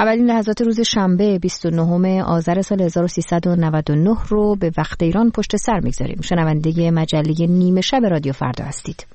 اولین لحظات روز شنبه 29 آذر سال 1399 رو به وقت ایران پشت سر میگذاریم. شنونده مجله نیمه شب رادیو فردا هستید.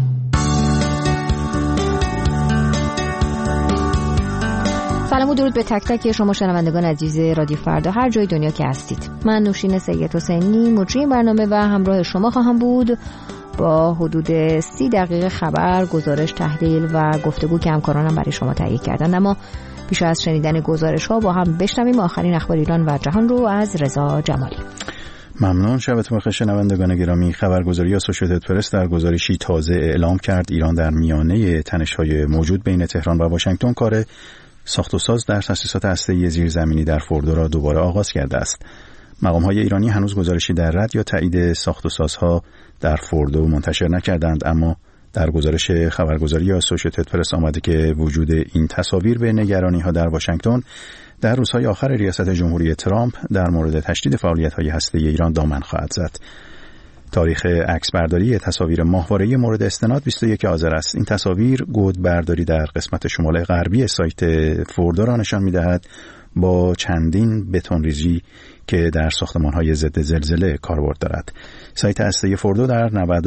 سلام و درود به تک تک شما شنوندگان عزیز رادیو فردا هر جای دنیا که هستید. من نوشین سید حسینی مجری برنامه و همراه شما خواهم بود با حدود 30 دقیقه خبر، گزارش، تحلیل و گفتگو که همکارانم برای شما تهیه کردن. اما پیش از شنیدن گزارش ها با هم بشنویم آخرین اخبار ایران و جهان رو از رضا جمالی. ممنون. شبتون بخیر شنوندگان گرامی. خبرگزاری اسوشیتد پرس در گزارشی تازه اعلام کرد ایران در میانه تنش‌های موجود بین تهران و واشنگتن کار ساخت و ساز در تأسیسات هسته‌ای زیرزمینی در فوردو را دوباره آغاز کرده است. مقام‌های ایرانی هنوز گزارشی در رد یا تایید ساخت و سازها در فوردو منتشر نکردند، اما در گزارش خبرگزاری اسوشیتد پرس آمده که وجود این تصاویر به نگرانی‌ها در واشنگتن در روزهای آخر ریاست جمهوری ترامپ در مورد تشدید فعالیت‌های هسته‌ای ایران دامن خواهد زد. تاریخ عکسبرداری تصاویر ماهواره‌ای مورد استناد 21 آذر است. این تصاویر گودبرداری در قسمت شمال غربی سایت فوردو را نشان می‌دهد با چندین بتون‌ریزی که در ساختمان‌های ضد زلزله کاربرد دارد. سایت هسته‌ای فوردو در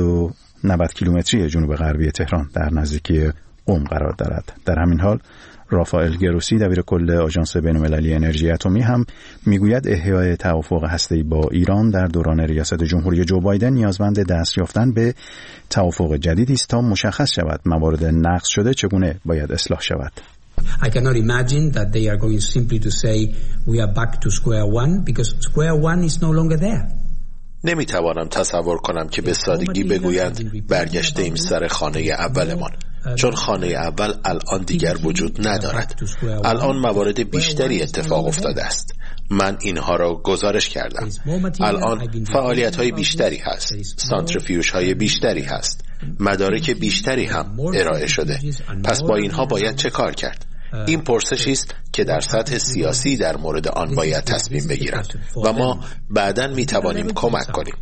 90 کیلومتری جنوب غربی تهران در نزدیکی قم قرار دارد. در همین حال رافائل گروسی دبیر کل آژانس بین‌المللی انرژی اتمی هم میگوید احیای توافق هسته‌ای با ایران در دوران ریاست جمهوری جو بایدن نیازمند دست یافتن به توافق جدیدی است تا مشخص شود موارد نقض شده چگونه باید اصلاح شود. I cannot imagine that they are going simply to say we are back to square one because square one is no longer there. نمیتوانم تصور کنم که به سادگی بگویند برگشتیم سر خانه اولمان، چون خانه اول الان دیگر وجود ندارد. الان موارد بیشتری اتفاق افتاده است. من اینها را گزارش کردم. الان فعالیت‌های بیشتری هست، سانتریفیوژهای بیشتری هست، مدارک بیشتری هم ارائه شده. پس با اینها باید چه کار کرد؟ این پرسشی است که در سطح سیاسی در مورد آن باید تصمیم بگیرند و ما بعداً می‌توانیم کمک کنیم.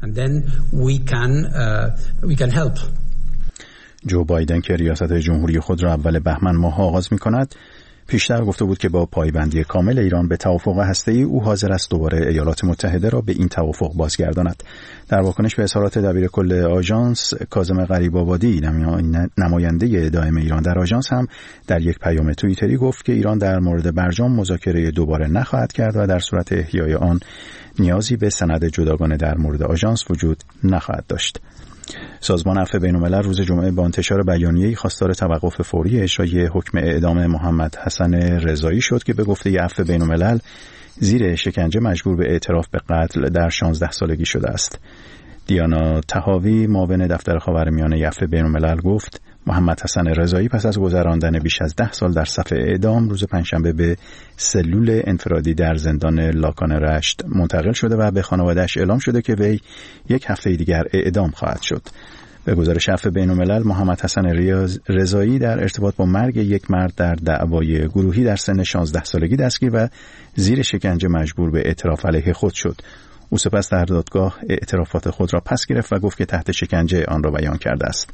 جو بایدن که ریاست جمهوری خود را اول بهمن ماه آغاز می‌کند، پیشتر گفته بود که با پایبندی کامل ایران به توافق هسته‌ای او حاضر است دوباره ایالات متحده را به این توافق بازگرداند. در واکنش به اظهارات دبیر کل آژانس کاظم غریب‌آبادی، نماینده دائم ایران در آژانس، هم در یک پیام توییتری گفت که ایران در مورد برجام مذاکره دوباره نخواهد کرد و در صورت احیای آن نیازی به سند جداگانه در مورد آژانس وجود نخواهد داشت. سازمان عفو بین‌الملل روز جمعه با انتشار بیانیه‌ای خواستار توقف فوری اجرای حکم اعدام محمد حسن رضایی شد که به گفته عفو بین‌الملل زیر شکنجه مجبور به اعتراف به قتل در 16 سالگی شده است. دیانا طحاوی معاون دفتر خاورمیانه عفو بین‌الملل گفت محمد حسن رضایی پس از گذراندن بیش از 10 سال در صف اعدام روز پنجشنبه به سلول انفرادی در زندان لاکان رشت منتقل شده و به خانواده‌اش اعلام شده که وی یک هفته دیگر اعدام خواهد شد. به گزارش عفو بین‌الملل محمد حسن رضایی در ارتباط با مرگ یک مرد در دعوای گروهی در سن 16 سالگی دستگیر و زیر شکنجه مجبور به اعتراف علیه خود شد. او سپس در دادگاه اعترافات خود را پس گرفت و گفت که تحت شکنجه آن را بیان کرده است.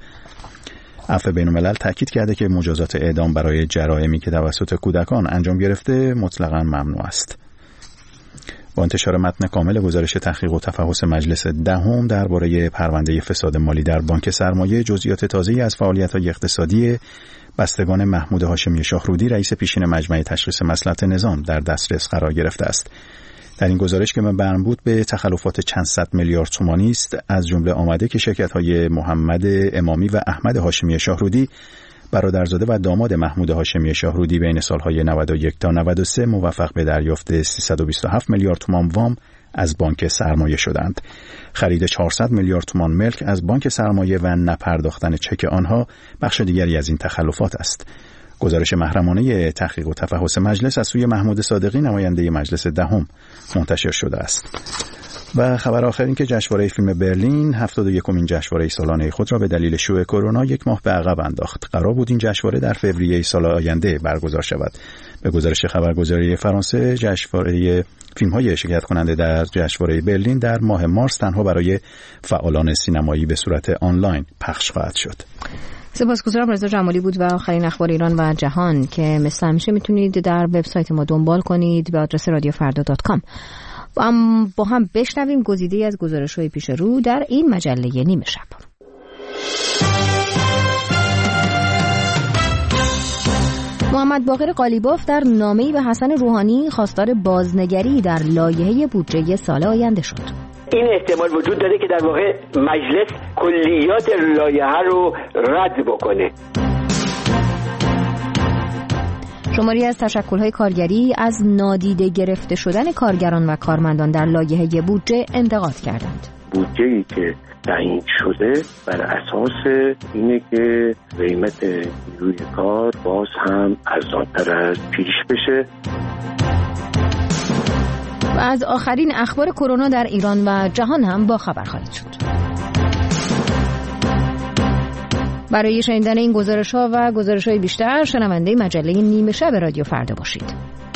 عفو بین‌الملل تاکید کرده که مجازات اعدام برای جرائمی که توسط کودکان انجام گرفته مطلقاً ممنوع است. با انتشار متن کامل گزارش تحقیق و تفحص مجلس دهم درباره پرونده فساد مالی در بانک سرمایه، جزئیات تازه‌ای از فعالیت‌های اقتصادی بستگان محمود هاشمی شاهرودی رئیس پیشین مجمع تشخیص مصلحت نظام در دسترس قرار گرفته است. در این گزارش که مربوط به تخلفات چند صد میلیارد تومانی است، از جمله آمده که شرکت‌های محمد امامی و احمد هاشمی شاهرودی برادرزاده و داماد محمود هاشمی شاهرودی بین سالهای 91 تا 93 موفق به دریافت 327 میلیارد تومان وام از بانک سرمایه شدند. خرید 400 میلیارد تومان ملک از بانک سرمایه و نپرداختن چک آنها بخش دیگری از این تخلفات است. گزارش محرمانه تحقیق و تفحص مجلس از سوی محمود صادقی نماینده مجلس دهم منتشر شده است. و خبر آخر این که جشنواره فیلم برلین 71مین جشنواره سالانه خود را به دلیل شیوع کرونا یک ماه به عقب انداخت. قرار بود این جشنواره در فوریه سال آینده برگزار شود. به گزارش خبرگزاری فرانسه، جشنواره فیلم‌های شرکت کننده در جشنواره برلین در ماه مارس تنها برای فعالان سینمایی به صورت آنلاین پخش خواهد شد. سپاسگزارم. رضا جمالی بود و آخرین اخبار ایران و جهان که مثل همیشه میتونید در وبسایت ما دنبال کنید به آدرس radiofarda.com. با هم بشنویم گزیده‌ای از گزارش‌های پیش رو در این مجله نیمه شب. محمد باقر قالیباف در نامه‌ای به حسن روحانی خواستار بازنگری در لایحه بودجه سال آینده شد. این احتمال وجود داره که در واقع مجلس کلیات لایحه رو رد بکنه. شماری از تشکل‌های کارگری از نادیده گرفته شدن کارگران و کارمندان در لایحه بودجه انتقاد کردند. بودجه‌ای که تعیین شده بر اساس اینه که قیمت نیروی کار باز هم ارزان‌تر از پیش بشه. و از آخرین اخبار کرونا در ایران و جهان هم با خبر خواهید شد. برای شنیدن این گزارش‌ها و گزارش‌های بیشتر شنونده مجله نیمه شب رادیو فردا باشید.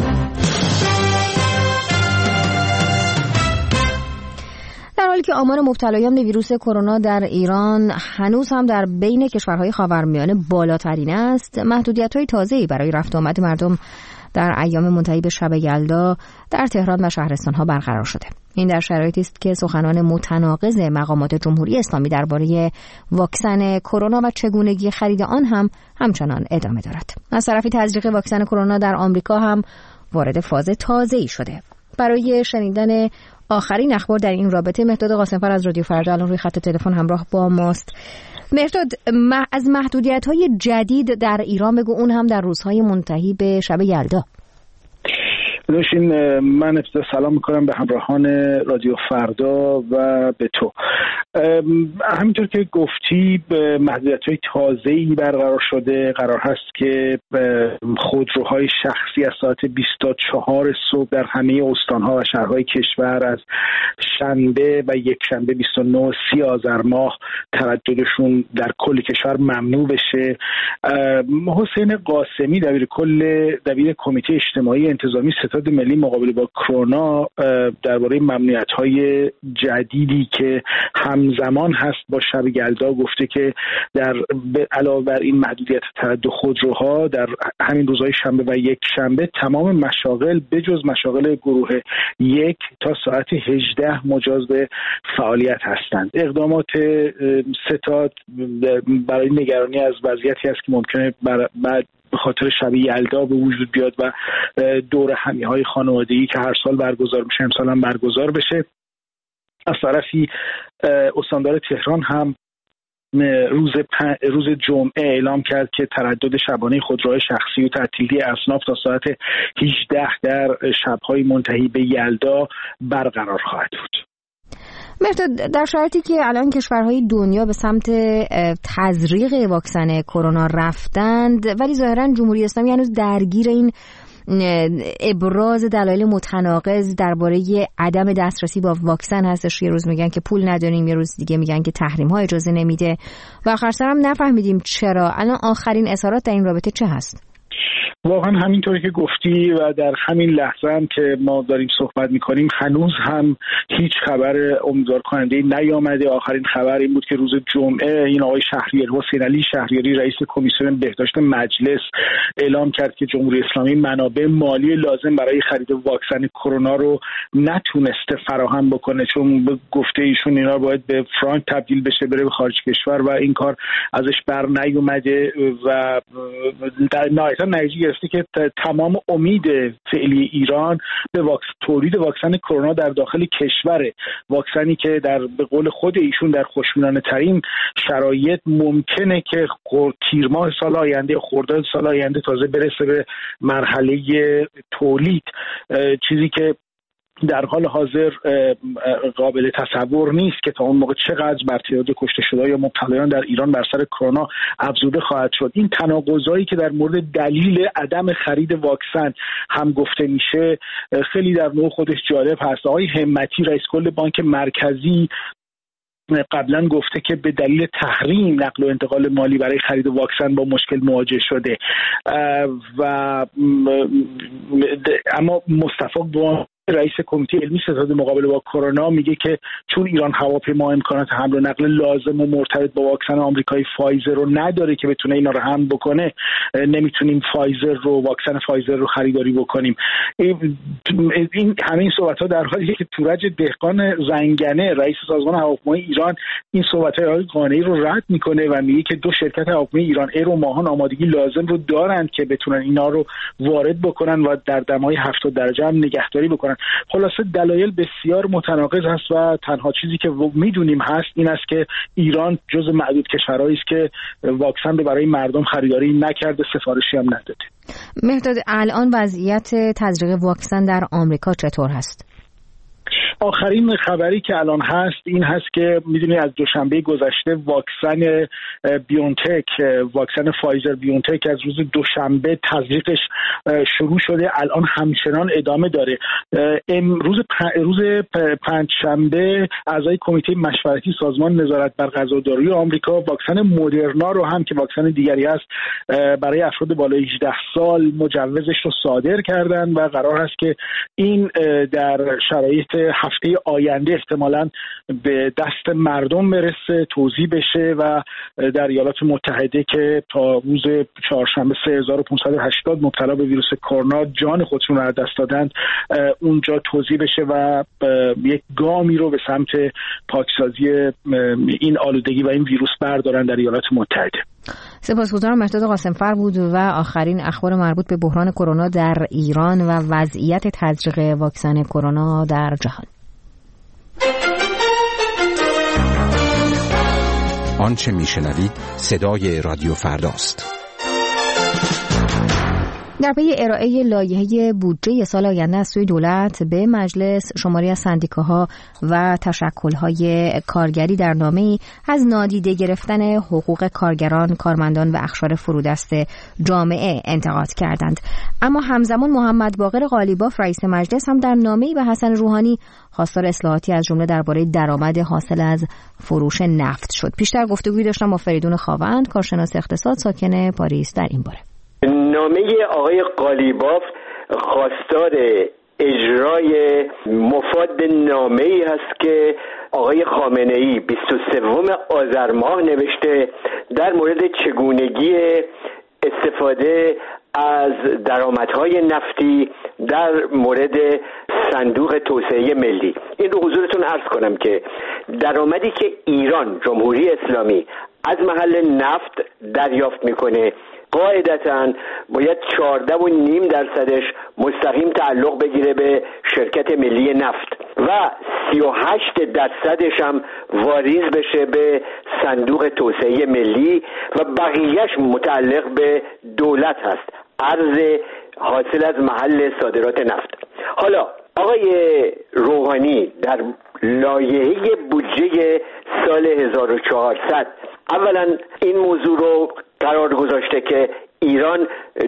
در حالی که آمار مبتلایان به ویروس کرونا در ایران هنوز هم در بین کشورهای خاورمیانه بالاترین است، محدودیت‌های تازه‌ای برای رفت و آمد مردم در ایام منتهی به شب یلدا در تهران و شهرستان‌ها برقرار شده. این در شرایطی است که سخنان متناقض مقامات جمهوری اسلامی درباره واکسن کرونا و چگونگی خرید آن هم همچنان ادامه دارد. از طرفی تزریق واکسن کرونا در آمریکا هم وارد فاز تازه‌ای شده. برای شنیدن آخرین اخبار در این رابطه مهرداد قاسم‌فر از رادیو فردا الان روی خط تلفن همراه با ماست. مهرداد، از محدودیت‌های جدید در ایران بگو، اون هم در روزهای منتهی به شب یلدا. بنوشین، من ابتدا سلام میکنم به همراهان رادیو فردا و به تو. همینطور که گفتی محدودیت‌های تازه‌ای برقرار شده. قرار هست که خودروهای شخصی از ساعت 24 صبح در همه استان‌ها و شهرهای کشور از شنبه و یک شنبه 29 آذر ماه ترددشون در کل کشور ممنوع بشه. حسین قاسمی دبیر کمیته اجتماعی انتظامی ستاد ملی مقابله با کرونا درباره ممنوعیت‌های جدیدی که همزمان هست با شب یلدا گفته که علاوه بر این محدودیت تردد خودروها در همین روزهای شنبه و یک شنبه تمام مشاغل بجز مشاغل گروه 1 تا ساعت 18 مجاز به فعالیت هستند. اقدامات ستاد برای نگرانی از وضعیتی است که ممکنه بعد به خاطر شب یلدا به وجود بیاد و دور همیهای خانوادگی که هر سال برگزار میشه امسال هم برگزار بشه. از طرفی استاندار تهران هم روز جمعه اعلام کرد که تردد شبانه خودروهای شخصی و تعطیلی اصناف تا ساعت 18 در شب‌های منتهی به یلدا برقرار خواهد بود. مهرداد، در شرایطی که الان کشورهای دنیا به سمت تزریق واکسن کرونا رفتند ولی ظاهراً جمهوری اسلامی هنوز درگیر این ابراز دلایل متناقض درباره عدم دسترسی با واکسن هستش. یه روز میگن که پول نداریم، یه روز دیگه میگن که تحریم ها اجازه نمیده و آخر سر هم نفهمیدیم چرا. الان آخرین اظهارات در این رابطه چه هست؟ واقعا همینطوری که گفتی و در همین لحظه هم که ما داریم صحبت میکنیم هنوز هم هیچ خبر امیدوار کننده نیامده. آخرین خبر این بود که روز جمعه این آقای حسین علی شهریاری رئیس کمیسیون بهداشت مجلس اعلام کرد که جمهوری اسلامی منابع مالی لازم برای خرید واکسن کرونا رو نتونسته فراهم بکنه، چون گفته ایشون اینا باید به فرانک تبدیل بشه بره به خارج کشور و این کار ازش بر نیومده و در نتیجه گرفته که تمام امید فعلی ایران به تولید واکسن کرونا در داخل کشوره. واکسنی که به قول خود ایشون در خوشبینانه ترین شرایط ممکنه که تیر ماه سال آینده، خرداد سال آینده تازه برسه به مرحله تولید، چیزی که در حال حاضر قابل تصور نیست که تا اون موقع چقدر بر تعداد کشته شده یا مبتلایان در ایران بر سر کرونا افزوده خواهد شد. این تناقضایی که در مورد دلیل عدم خرید واکسن هم گفته میشه خیلی در نوع خودش جالب هست. آقای همتی رئیس کل بانک مرکزی قبلا گفته که به دلیل تحریم نقل و انتقال مالی برای خرید واکسن با مشکل مواجه شده و اما مصطفی رئیس کمیته علمی ستاد مقابله با کرونا میگه که چون ایران هواپیما امکانات حمل و نقل لازم و مرتبط با واکسن آمریکایی فایزر رو نداره که بتونه اینا رو حمل بکنه، نمیتونیم واکسن فایزر رو خریداری بکنیم. این همین صحبت‌ها در حالیه که تورج دهقان زنگنه رئیس سازمان هواپیمایی ایران این صحبت‌های آقای قانعی رو رد میکنه و میگه که 2 شرکت هواپیمایی ایران ایر و ماهان آمادگی لازم رو دارند که بتونن اینا رو وارد بکنن و در دمای 70 درجه هم نگهداری بکنن. خلاصه دلایل بسیار متناقض هست و تنها چیزی که میدونیم هست این است که ایران جز معدود کشورهایی است که واکسن رو برای مردم خریداری نکرده، سفارشی هم نداده. مهرداد، الان وضعیت تزریق واکسن در آمریکا چطور هست؟ آخرین خبری که الان هست این هست که میدونی از دوشنبه گذشته واکسن بیونتک، واکسن فایزر بیونتک از روز دوشنبه تزریقش شروع شده، الان همچنان ادامه داره. روز پنجشنبه اعضای کمیته مشورتی سازمان نظارت بر غذا و داروی آمریکا واکسن مدرنا رو هم که واکسن دیگری است برای افراد بالای 18 سال مجوزش رو صادر کردن و قرار هست که این در شرایط هفته آینده احتمالاً به دست مردم برسه، توزیع بشه و در ایالات متحده که تا روز چهارشنبه 3580 مبتلا به ویروس کرونا جان خودشون رو از دست دادند اونجا توزیع بشه و یک گامی رو به سمت پاکسازی این آلودگی و این ویروس بردارن در ایالات متحده. سپاسگزارم. مهرداد قاسمفر بود و آخرین اخبار مربوط به بحران کرونا در ایران و وضعیت تزریق واکسن کرونا در جهان. آنچه میشنوید صدای رادیو فرداست. در پی ارائه لایحه بودجه سال آینده از سوی دولت به مجلس، شماری از سندیکاها و تشکل‌های کارگری در نامه‌ای از نادیده گرفتن حقوق کارگران، کارمندان و اقشار فرودست جامعه انتقاد کردند. اما همزمان محمد باقر قالیباف رئیس مجلس هم در نامه‌ای به حسن روحانی خواستار اصلاحاتی از جمله درباره درآمد حاصل از فروش نفت شد. پیشتر گفتگویی داشتم با فریدون خاوند، کارشناس اقتصاد ساکن پاریس در این باره. نامه آقای قالیباف خواستار اجرای مفاد نامه‌ای هست که آقای خامنه‌ای 23 آذر ماه نوشته در مورد چگونگی استفاده از درآمدهای نفتی در مورد صندوق توسعه ملی. این رو حضورتون عرض کنم که درآمدی که ایران جمهوری اسلامی از محل نفت دریافت میکنه قاعدتاً باید 14.5% مستقیم تعلق بگیره به شرکت ملی نفت و 38% هم واریز بشه به صندوق توسعه ملی و بقیهش متعلق به دولت هست، ارز حاصل از محل صادرات نفت. حالا آقای روحانی در لایحه بودجه سال 1400 اولا این موضوع رو قرار گذاشته که ایران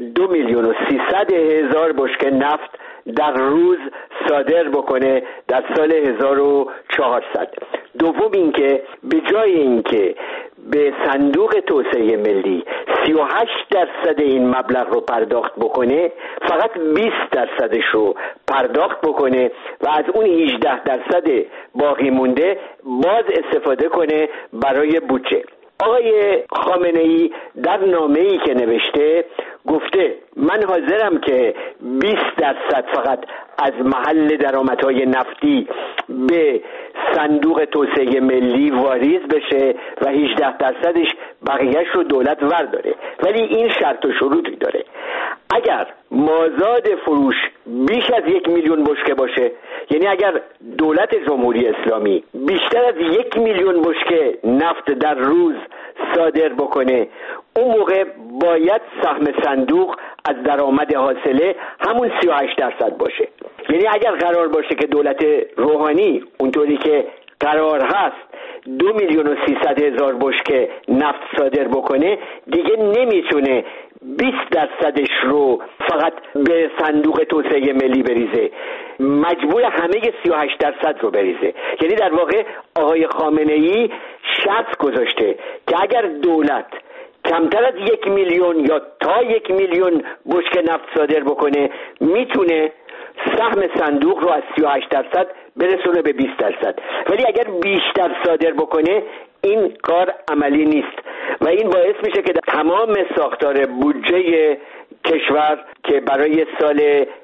2,300,000 بشکه نفت در روز صادر بکنه در سال 1400. دوم اینکه به جای اینکه به صندوق توسعه ملی 38% این مبلغ رو پرداخت بکنه، فقط 20% رو پرداخت بکنه و از اون 18% باقی مونده باز استفاده کنه برای بودجه. آقای خامنه‌ای در نامه‌ای که نوشته گفته من حاضرم که 20% فقط از محل درآمدهای نفتی به صندوق توسعه ملی واریز بشه و 18%ش بقیهش رو دولت ورداره، ولی این شرط و شروطی داره. اگر مازاد فروش بیش از 1,000,000 بشکه باشه، یعنی اگر دولت جمهوری اسلامی بیشتر از 1,000,000 بشکه نفت در روز صادر بکنه، اون موقع باید سهم صندوق از درآمد حاصله همون 38% باشه. یعنی اگر قرار باشه که دولت روحانی اونطوری که قرار هست 2,300,000 بشکه نفت صادر بکنه، دیگه نمیتونه 20%ش رو فقط به صندوق توسعه ملی بریزه، مجبور همه 38% رو بریزه. یعنی در واقع آقای خامنه‌ای شرط گذاشته که اگر دولت کمتر از 1,000,000 یا تا 1,000,000 بشکه نفت صادر بکنه، میتونه سهم صندوق رو از 38% برسونه به 20%. ولی اگر بیشتر صادر بکنه این کار عملی نیست و این باعث میشه که تمام ساختار بودجه کشور که برای سال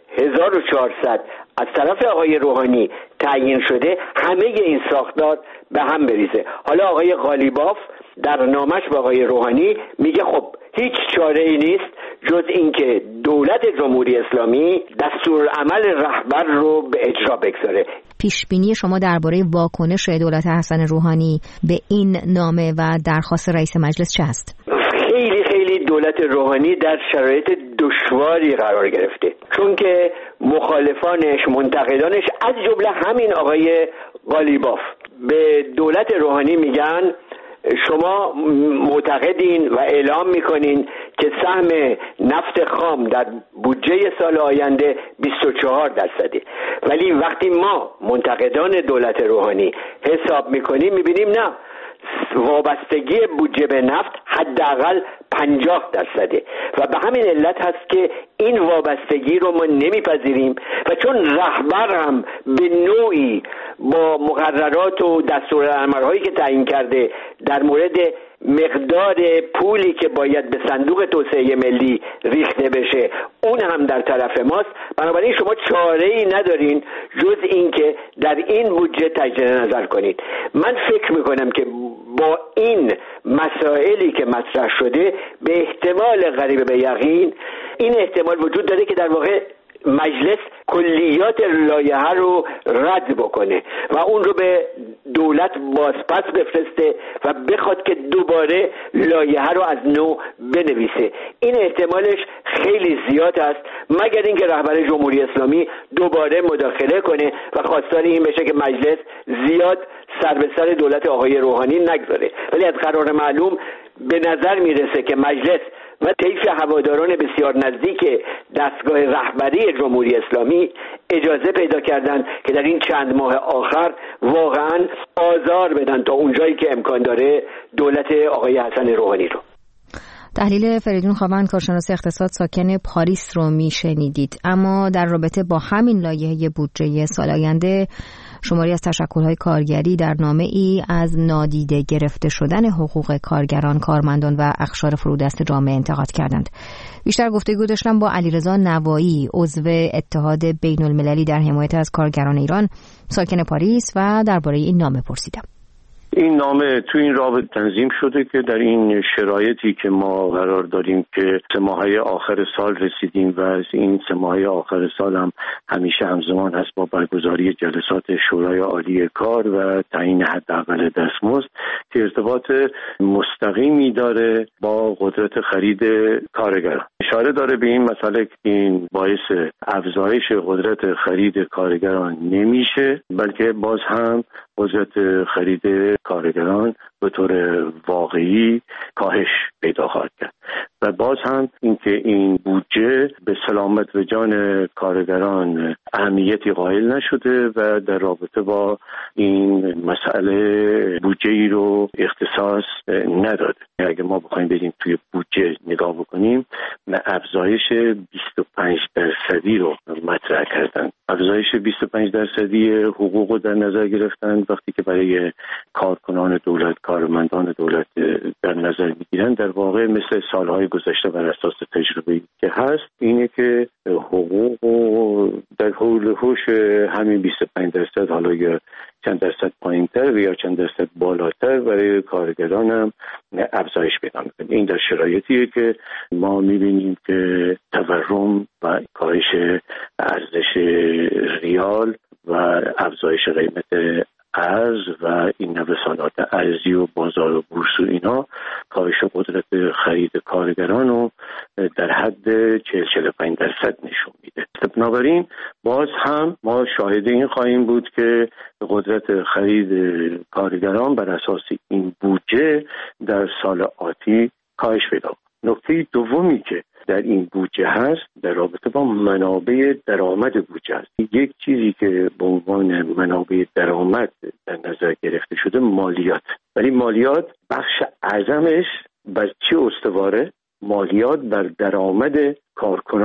1400 از طرف آقای روحانی تعیین شده همه این ساختار به هم بریزه. حالا آقای قالیباف در نامش به آقای روحانی میگه خب هیچ چاره ای نیست جز اینکه دولت جمهوری اسلامی دستورالعمل رهبر رو به اجرا بگذاره. پیش بینی شما درباره واکنش دولت حسن روحانی به این نامه و درخواست رئیس مجلس چه است؟ خیلی دولت روحانی در شرایط دشواری قرار گرفته، چون که مخالفانش، منتقدانش از جمله همین آقای قالیباف به دولت روحانی میگن شما معتقدین و اعلام میکنین که سهم نفت خام در بودجه سال آینده 24%، ولی وقتی ما منتقدان دولت روحانی حساب میکنیم میبینیم نه، وابستگی بودجه به نفت حداقل 50% و به همین علت هست که این وابستگی رو ما نمیپذیریم و چون رهبر هم به نوعی با مقررات و دستورالعمل‌هایی که تعیین کرده در مورد مقدار پولی که باید به صندوق توسعه ملی ریخته بشه اون هم در طرف ماست، بنابراین شما چاره‌ای ندارین جز این که در این بودجه تجدید نظر کنید. من فکر میکنم که با این مسائلی که مطرح شده به احتمال قریب به یقین این احتمال وجود داره که در واقع مجلس کلیات لایحه رو رد بکنه و اون رو به دولت بازپس بفرسته و بخواد که دوباره لایحه رو از نو بنویسه. این احتمالش خیلی زیاد است، مگر اینکه رهبر جمهوری اسلامی دوباره مداخله کنه و خواستار این بشه که مجلس زیاد سر به سر دولت آقای روحانی نگذاره. ولی از قرار معلوم به نظر میرسه که مجلس و طیف هواداران بسیار نزدیک دستگاه رهبری جمهوری اسلامی اجازه پیدا کردند که در این چند ماه آخر واقعا آزار بدن تا اونجایی که امکان داره دولت آقای حسن روحانی رو. تحلیل فریدون خاوند، کارشناس اقتصاد ساکن پاریس رو میشنیدید. اما در رابطه با همین لایحه بودجه سال آینده شماری از تشکل‌های کارگری در نامه‌ای از نادیده گرفته شدن حقوق کارگران، کارمندان و اقشار فرودست جامعه انتقاد کردند. بیشتر گفتگو داشتم با علیرضا نوایی، عضو اتحاد بین‌المللی در حمایت از کارگران ایران، ساکن پاریس، و درباره این نامه پرسیدم. این نامه تو این رابطه تنظیم شده که در این شرایطی که ما قرار داریم که 3 ماهه آخر سال رسیدیم و از این 3 ماهه آخر سال هم همیشه همزمان هست با برگزاری جلسات شورای عالی کار و تعیین حداقل دستمزد که ارتباط مستقیمی داره با قدرت خرید کارگران. اشاره داره به این مسئله که این باعث افزایش قدرت خرید کارگران نمیشه، بلکه باز هم قدرت خرید کارگران به طور واقعی کاهش پیدا خواهد کرد و باز هم اینکه این بودجه به سلامت و جان کارگران اهمیتی قائل نشده و در رابطه با این مسئله بودجه‌ای رو اختصاص نداده. اگه ما بخوایم بریم توی بودجه نگاه بکنیم، افزایش 25% رو مطرح کردن. افزایش 25% حقوق رو در نظر گرفتن وقتی که برای کارکنان دولت، کارمندان دولت در نظر میگیرن. در واقع مثل سالهای گذشته بر اساس تجربه‌ای که هست اینه که حقوق در حول هوش همین 25%، حالا یا چند درصد پایین‌تر یا چند درصد بالاتر برای کارگران هم افزایش پیدا می‌کنه. این در شرایطیه که ما می‌بینیم که تورم و کاهش ارزش ریال و افزایش قیمت ارز و این نوسانات ارزی و بازار و بورس و اینا کاهش قدرت خرید کارگران رو در حد 40-45% نشون میده. بنابراین باز هم ما شاهد این خواهیم بود که قدرت خرید کارگران بر اساس این بودجه در سال آتی کاهش پیدا کنه. نکته دومی که در این بودجه هست در رابطه با منابع درآمد بودجه هست. یک چیزی که به عنوان منابع درآمد در نظر گرفته شده مالیات، ولی مالیات بخش اعظمش بر چه استواره؟ مالیات بر درآمد کارکنان.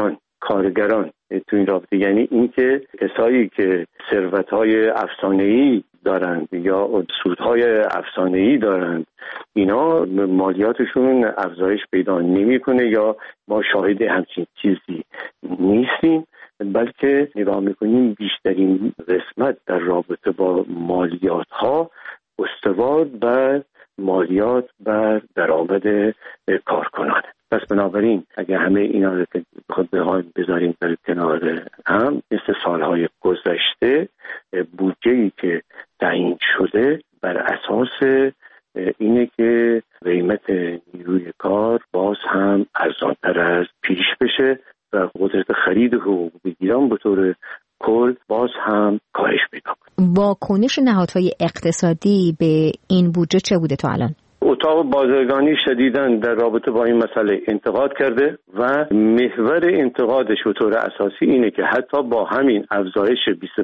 کارگران تو این رابطه، یعنی اینکه کسایی که ثروت‌های افسانه‌ای دارند یا سودهای افسانه‌ای دارند اینا مالیاتشون افزایش پیدا نمی‌کنه یا ما شاهد همچین چیزی نیستیم، بلکه نگاه می‌کنیم بیشترین قسمت در رابطه با مالیات‌ها استوار بر مالیات بر درآمد کارکنان. پس بنابراین اگر همه اینا رو خود بذاریم در کنار هم، مثل سالهای گذشته بودجه‌ای که تعیین شده بر اساس اینه که قیمت نیروی کار باز هم ارزان‌تر از پیش بشه و قدرت خرید حقوق بگیران به طور کل باز هم کاهش پیدا کنه. واکنش نهادهای اقتصادی به این بودجه چه بوده تا الان؟ اتاق بازرگانی شدیداً در رابطه با این مسئله انتقاد کرده و محور انتقادش به طور اساسی اینه که حتی با همین افزایش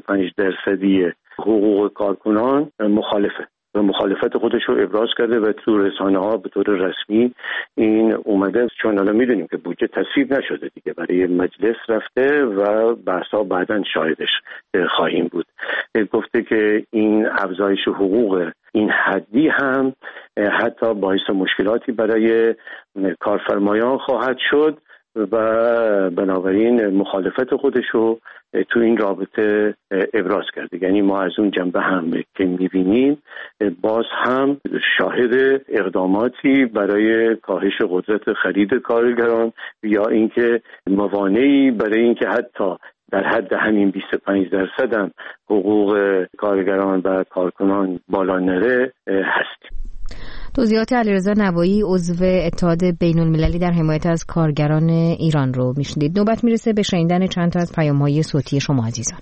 25% حقوق کارکنان مخالفه و مخالفت خودش رو ابراز کرده و تو رسانه‌ها به طور رسمی این اومده، چون الان میدونیم که بودجه تصویب نشده دیگه، برای مجلس رفته و بحثا بعداً شاهدش خواهیم بود. گفته که این افزایش حقوق این حدی هم حتی باعث مشکلاتی برای کارفرمایان خواهد شد و بنابراین مخالفت خودش رو تو این رابطه ابراز کرده. یعنی ما از اون جنبه هم که می‌بینیم باز هم شاهد اقداماتی برای کاهش قدرت خرید کارگران یا اینکه موانعی برای اینکه حتی در حد همین 25% هم حقوق کارگران و کارکنان بالا نره هست. توضیحات علیرضا نوایی عضو اتحاد بین‌المللی در حمایت از کارگران ایران رو میشنید. نوبت میرسه به شنیدن چند تا از پیام‌های صوتی شما عزیزان.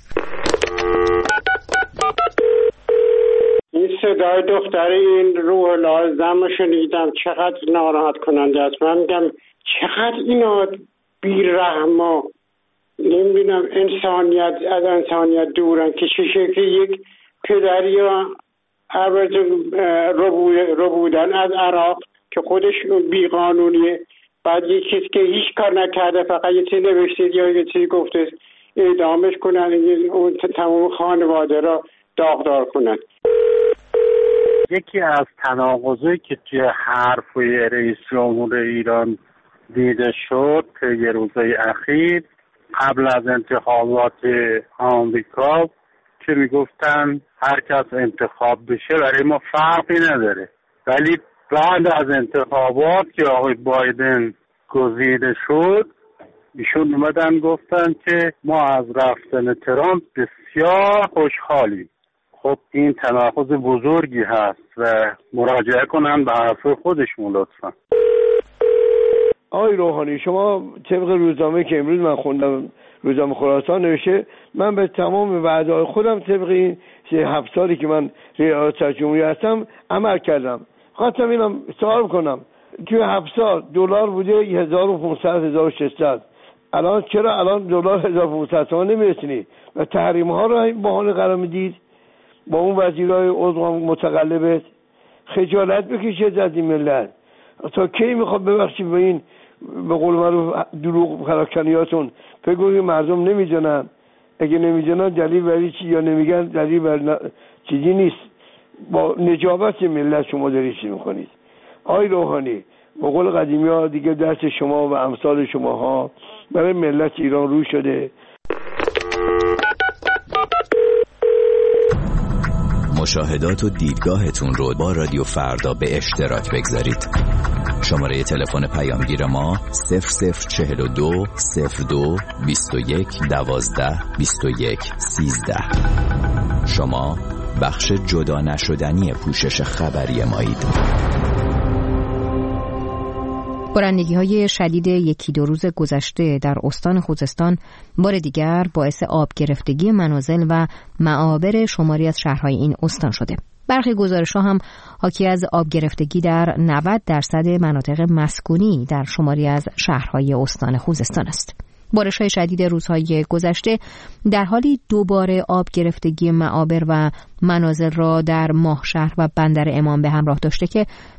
این صدای دختر این روح لازم رو شنیدم، چقدر ناراحت کننده است. من میگم چقدر اینا بی‌رحم و نمیدونم از انسانیت دورن که چه شکلی یک پدر یا رو بودن از عراق که خودش بیقانونیه، بعد یک کسی که هیچ کار نکرده فقط یه چیزی نوشته یا یه چیزی گفته اعدامش کنن، اون تمام خانواده را داغدار کنن. یکی از تناقضایی که توی حرفای رئیس جمهور ایران دیده شد طی روزهای اخیر قبل از انتخابات آمریکا که میگفتن هر کس انتخاب بشه برای ما فرقی نداره، ولی بعد از انتخابات که آقای بایدن گزیده شد ایشون اومدن گفتن که ما از رفتن ترامپ بسیار خوشحالیم. خب این تناقض بزرگی هست و مراجعه کنن به حرف خودشون لطفا. آقای روحانی، شما طبق روزنامه که امروز من خوندم، روزنامه خراسان نوشته من به تمام وعده‌های خودم طبق این 7 سالی که من ریاست جمهوری هستم عمل کردم. خواستم اینم سوال کنم، توی 7 سال دلار بوده 1500 1600، الان چرا الان دلار 1500 تومان نمیرسونید و تحریم ها رو بهانه قرار میدید؟ با اون وزیرای عضو متقلبت خجالت بکشید از این ملت. تا کی میخواد ببخشید به این به قول معروف دروغ پراکنیاتون؟ بگویید مردم نمیدونن، اگه نمیدونن دلیل برای چی یا نمیگن دلیل بر چیزی نیست. با نجابت ملت شما دارید چی میکنید. آقای روحانی، به قول قدیمی ها دیگه دست شما و امثال شما ها برای ملت ایران رو شده. مشاهدات و دیدگاهتون رو با رادیو فردا به اشتراک بگذارید. شماره تلفن پیامگیر ما 0042 02 21 12 21 13. شما بخش جدا نشدنی پوشش خبری مایید. بارندگی‌های شدید یکی دو روز گذشته در استان خوزستان بار دیگر باعث آب گرفتگی منازل و معابر شماری از شهرهای این استان شده. برخی گزارش‌ها هم حاکی از آب گرفتگی در 90% مناطق مسکونی در شماری از شهرهای استان خوزستان است. بارش‌های شدید روزهای گذشته در حالی دوباره آب گرفتگی معابر و منازل را در ماهشهر و بندر امام به همراه داشته که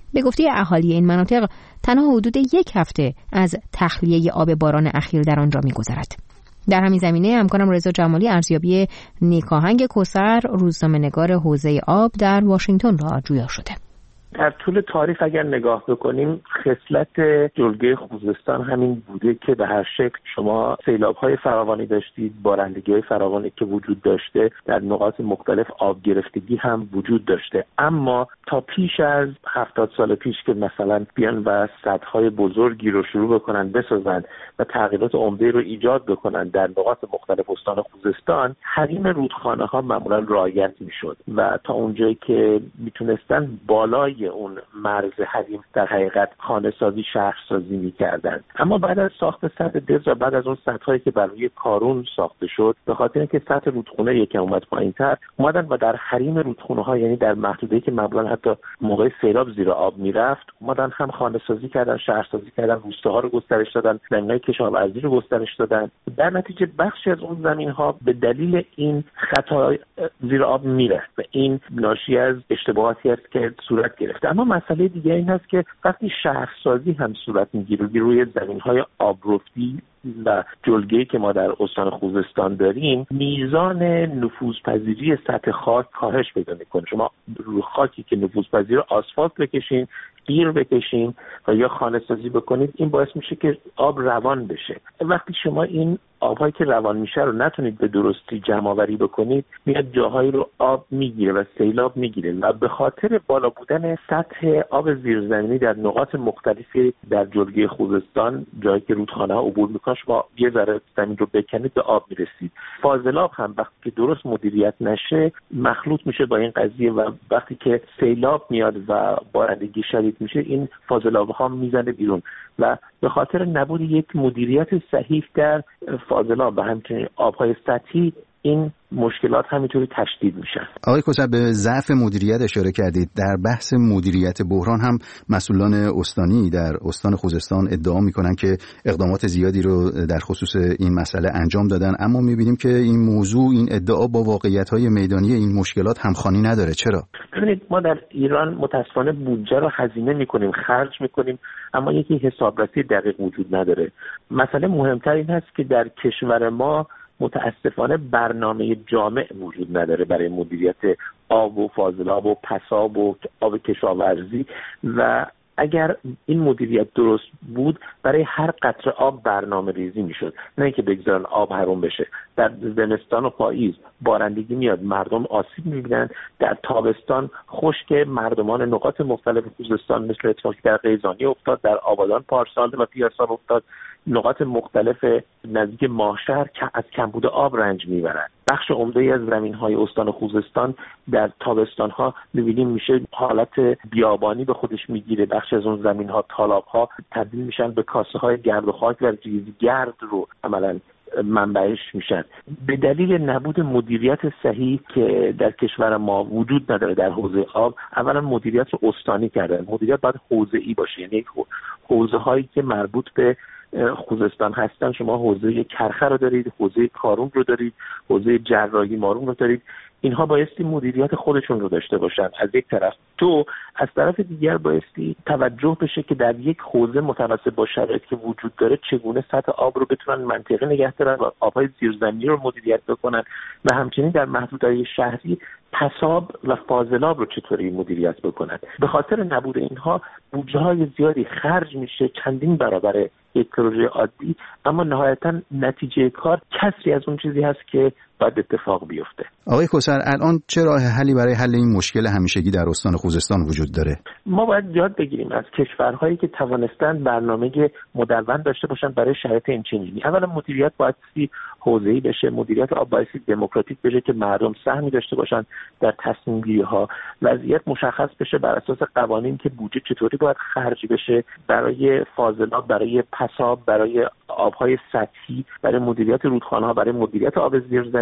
به گفته اهالی این مناطق تنها حدود 1 هفته از تخلیه آب باران اخیر در آنجا می‌گذرد. در همین زمینه همکارم رضا جمالی ارزیابی نیکاهنگ کوثر، روزنامه‌نگار حوزه آب در واشنگتن را جویا شده. در طول تاریخ اگر نگاه بکنیم خصلت جلگه خوزستان همین بوده که به هر شکل شما سیلاب‌های فراوانی داشتید، بارندگی‌های فراوانی که وجود داشته، در نقاط مختلف آب گرفتگی هم وجود داشته. اما تا پیش از 70 سال پیش که مثلا بیان و سدهای بزرگی رو شروع بکنن بسازن و تغییرات عمده رو ایجاد بکنن در نقاط مختلف استان خوزستان، حریم رودخانه‌ها معمولا رعایت می‌شد و تا اونجایی که میتونستن بالای اون مرز حریم در حقیقت خانه‌سازی، شهرسازی می‌کردن. اما بعد از ساخت سد دز و بعد از اون سدهایی که بر روی کارون ساخته شد، به خاطر اینکه سطح رودخونه یکم اومد پایین‌تر، اومدن و در حریم رودخونه‌ها، یعنی در محدوده‌ای که معمولا حتی موقع سیلاب زیر آب میرفت، اومدن هم خانه‌سازی کردن، شهرسازی کردن، روستاها رو گسترش دادن، زمین‌های کشاورزی رو گسترش دادن. در نتیجه بخشی از اون زمین‌ها به دلیل این خطا زیر آب میره و این ناشی از اشتباهاتی است که صورت گرفته. اما مسئله دیگه این هست که وقتی شهرسازی هم صورت میگیره روی زمین‌های آبرفتی و جلگه‌ای که ما در استان خوزستان داریم، میزان نفوذپذیری سطح خاک کاهش پیدا می‌کنه. شما روی خاکی که نفوذپذیر آسفالت بکشین، گیر بکشین و یا خانه‌سازی بکنید، این باعث میشه که آب روان بشه. وقتی شما این آب‌هایی که روان میشه رو نتونید به درستی جمع‌آوری بکنید، میاد جاهایی رو آب میگیره و سیلاب میگیره و به خاطر بالا بودن سطح آب زیرزمینی در نقاط مختلفی در جلگه خوزستان، جایی که رودخانه‌ها عبور میکنن، شما یه ذره زمین رو بکنید به آب میرسید. فاضلاب هم وقتی که درست مدیریت نشه مخلوط میشه با این قضیه و وقتی که سیلاب میاد و بارندگی شدید میشه، این فاضلاب‌ها میزنه بیرون و به خاطر نبود یک مدیریت صحیح در فاضلاب و همچنین آب‌های سطحی این مشکلات همینطوری تشدید میشن. آقای کوثر، به ضعف مدیریت اشاره کردید. در بحث مدیریت بحران هم مسئولان استانی در استان خوزستان ادعا میکنن که اقدامات زیادی رو در خصوص این مسئله انجام دادن، اما میبینیم که این موضوع، این ادعا با واقعیت‌های میدانی این مشکلات همخوانی نداره. چرا؟ ببینید، ما در ایران متاسفانه بودجه رو هزینه میکنیم، خرج میکنیم، اما یکی حسابرسی دقیق وجود نداره. مسئله مهمتر این هست که در کشور ما متاسفانه برنامه جامع وجود نداره برای مدیریت آب و فاضلاب و پساب و آب کشاورزی و اگر این مدیریت درست بود برای هر قطره آب برنامه ریزی میشد، نه اینکه بگذارن آب حروم بشه. در زمستان و پاییز بارندگی میاد، مردم آسیب میبینن. در تابستان خشک، مردمان نقاط مختلف خوزستان مثل اتفاقی در قیزانی افتاد، در آبادان پارسال و پیاسار افتاد، نقاط مختلف نزدیک ماهشهر که از کمبود آب رنج میبرند. بخش عمده‌ای از زمین‌های استان خوزستان در تابستان‌ها می‌بینیم میشه حالت بیابانی به خودش میگیره. بخش از اون زمین‌ها، تالاب‌ها تبدیل میشن به کاسه‌های گرد و خاک و گرد رو عملاً منبعش میشن به دلیل نبود مدیریت صحیح که در کشور ما وجود نداره. در حوزه آب اولا مدیریت رو استانی کردن. مدیریت باید حوزه‌ای باشه، یعنی حوزه‌هایی که مربوط به خوزستان هستن. شما حوزه کرخه رو دارید، حوزه کارون رو دارید، حوزه جراحی مارون رو دارید. اینها بایستی مدیریت خودشون رو داشته باشن از یک طرف. تو از طرف دیگر بایستی توجه بشه که در یک حوزه متوسط با شرایطی که وجود داره چگونه سطح آب رو بتونن منطقی نگه دارن و آبهای زیرزمینی رو مدیریت بکنن و همچنین در محدودهای شهری پساب و فاضلاب رو چطوری مدیریت بکنن. به خاطر نبود اینها بودجه‌های زیادی خرج میشه، چندین برابر یک پروژه عادی، اما نهایتا نتیجه کار کسری از اون چیزی هست که باید اتفاق بیفته. آقای کوثر، الان چه راه حلی برای حل این مشکل همیشگی در استان خوزستان وجود داره؟ ما باید یاد بگیریم از کشورهایی که توانستن برنامه مدون داشته باشن برای شرایط اینچنینی. اولا مدیریت باید حوزه‌ای بشه، مدیریت آب باید دموکراتیک بشه که مردم سهمی داشته باشن در تصمیم گیری ها. وضعیت مشخص بشه بر اساس قوانین که بودجه چطوری باید خرج بشه برای فاضلاب، برای پساب، برای آبهای سطحی، برای مدیریت رودخانه‌ها، برای مدیریت آب زیرزمینی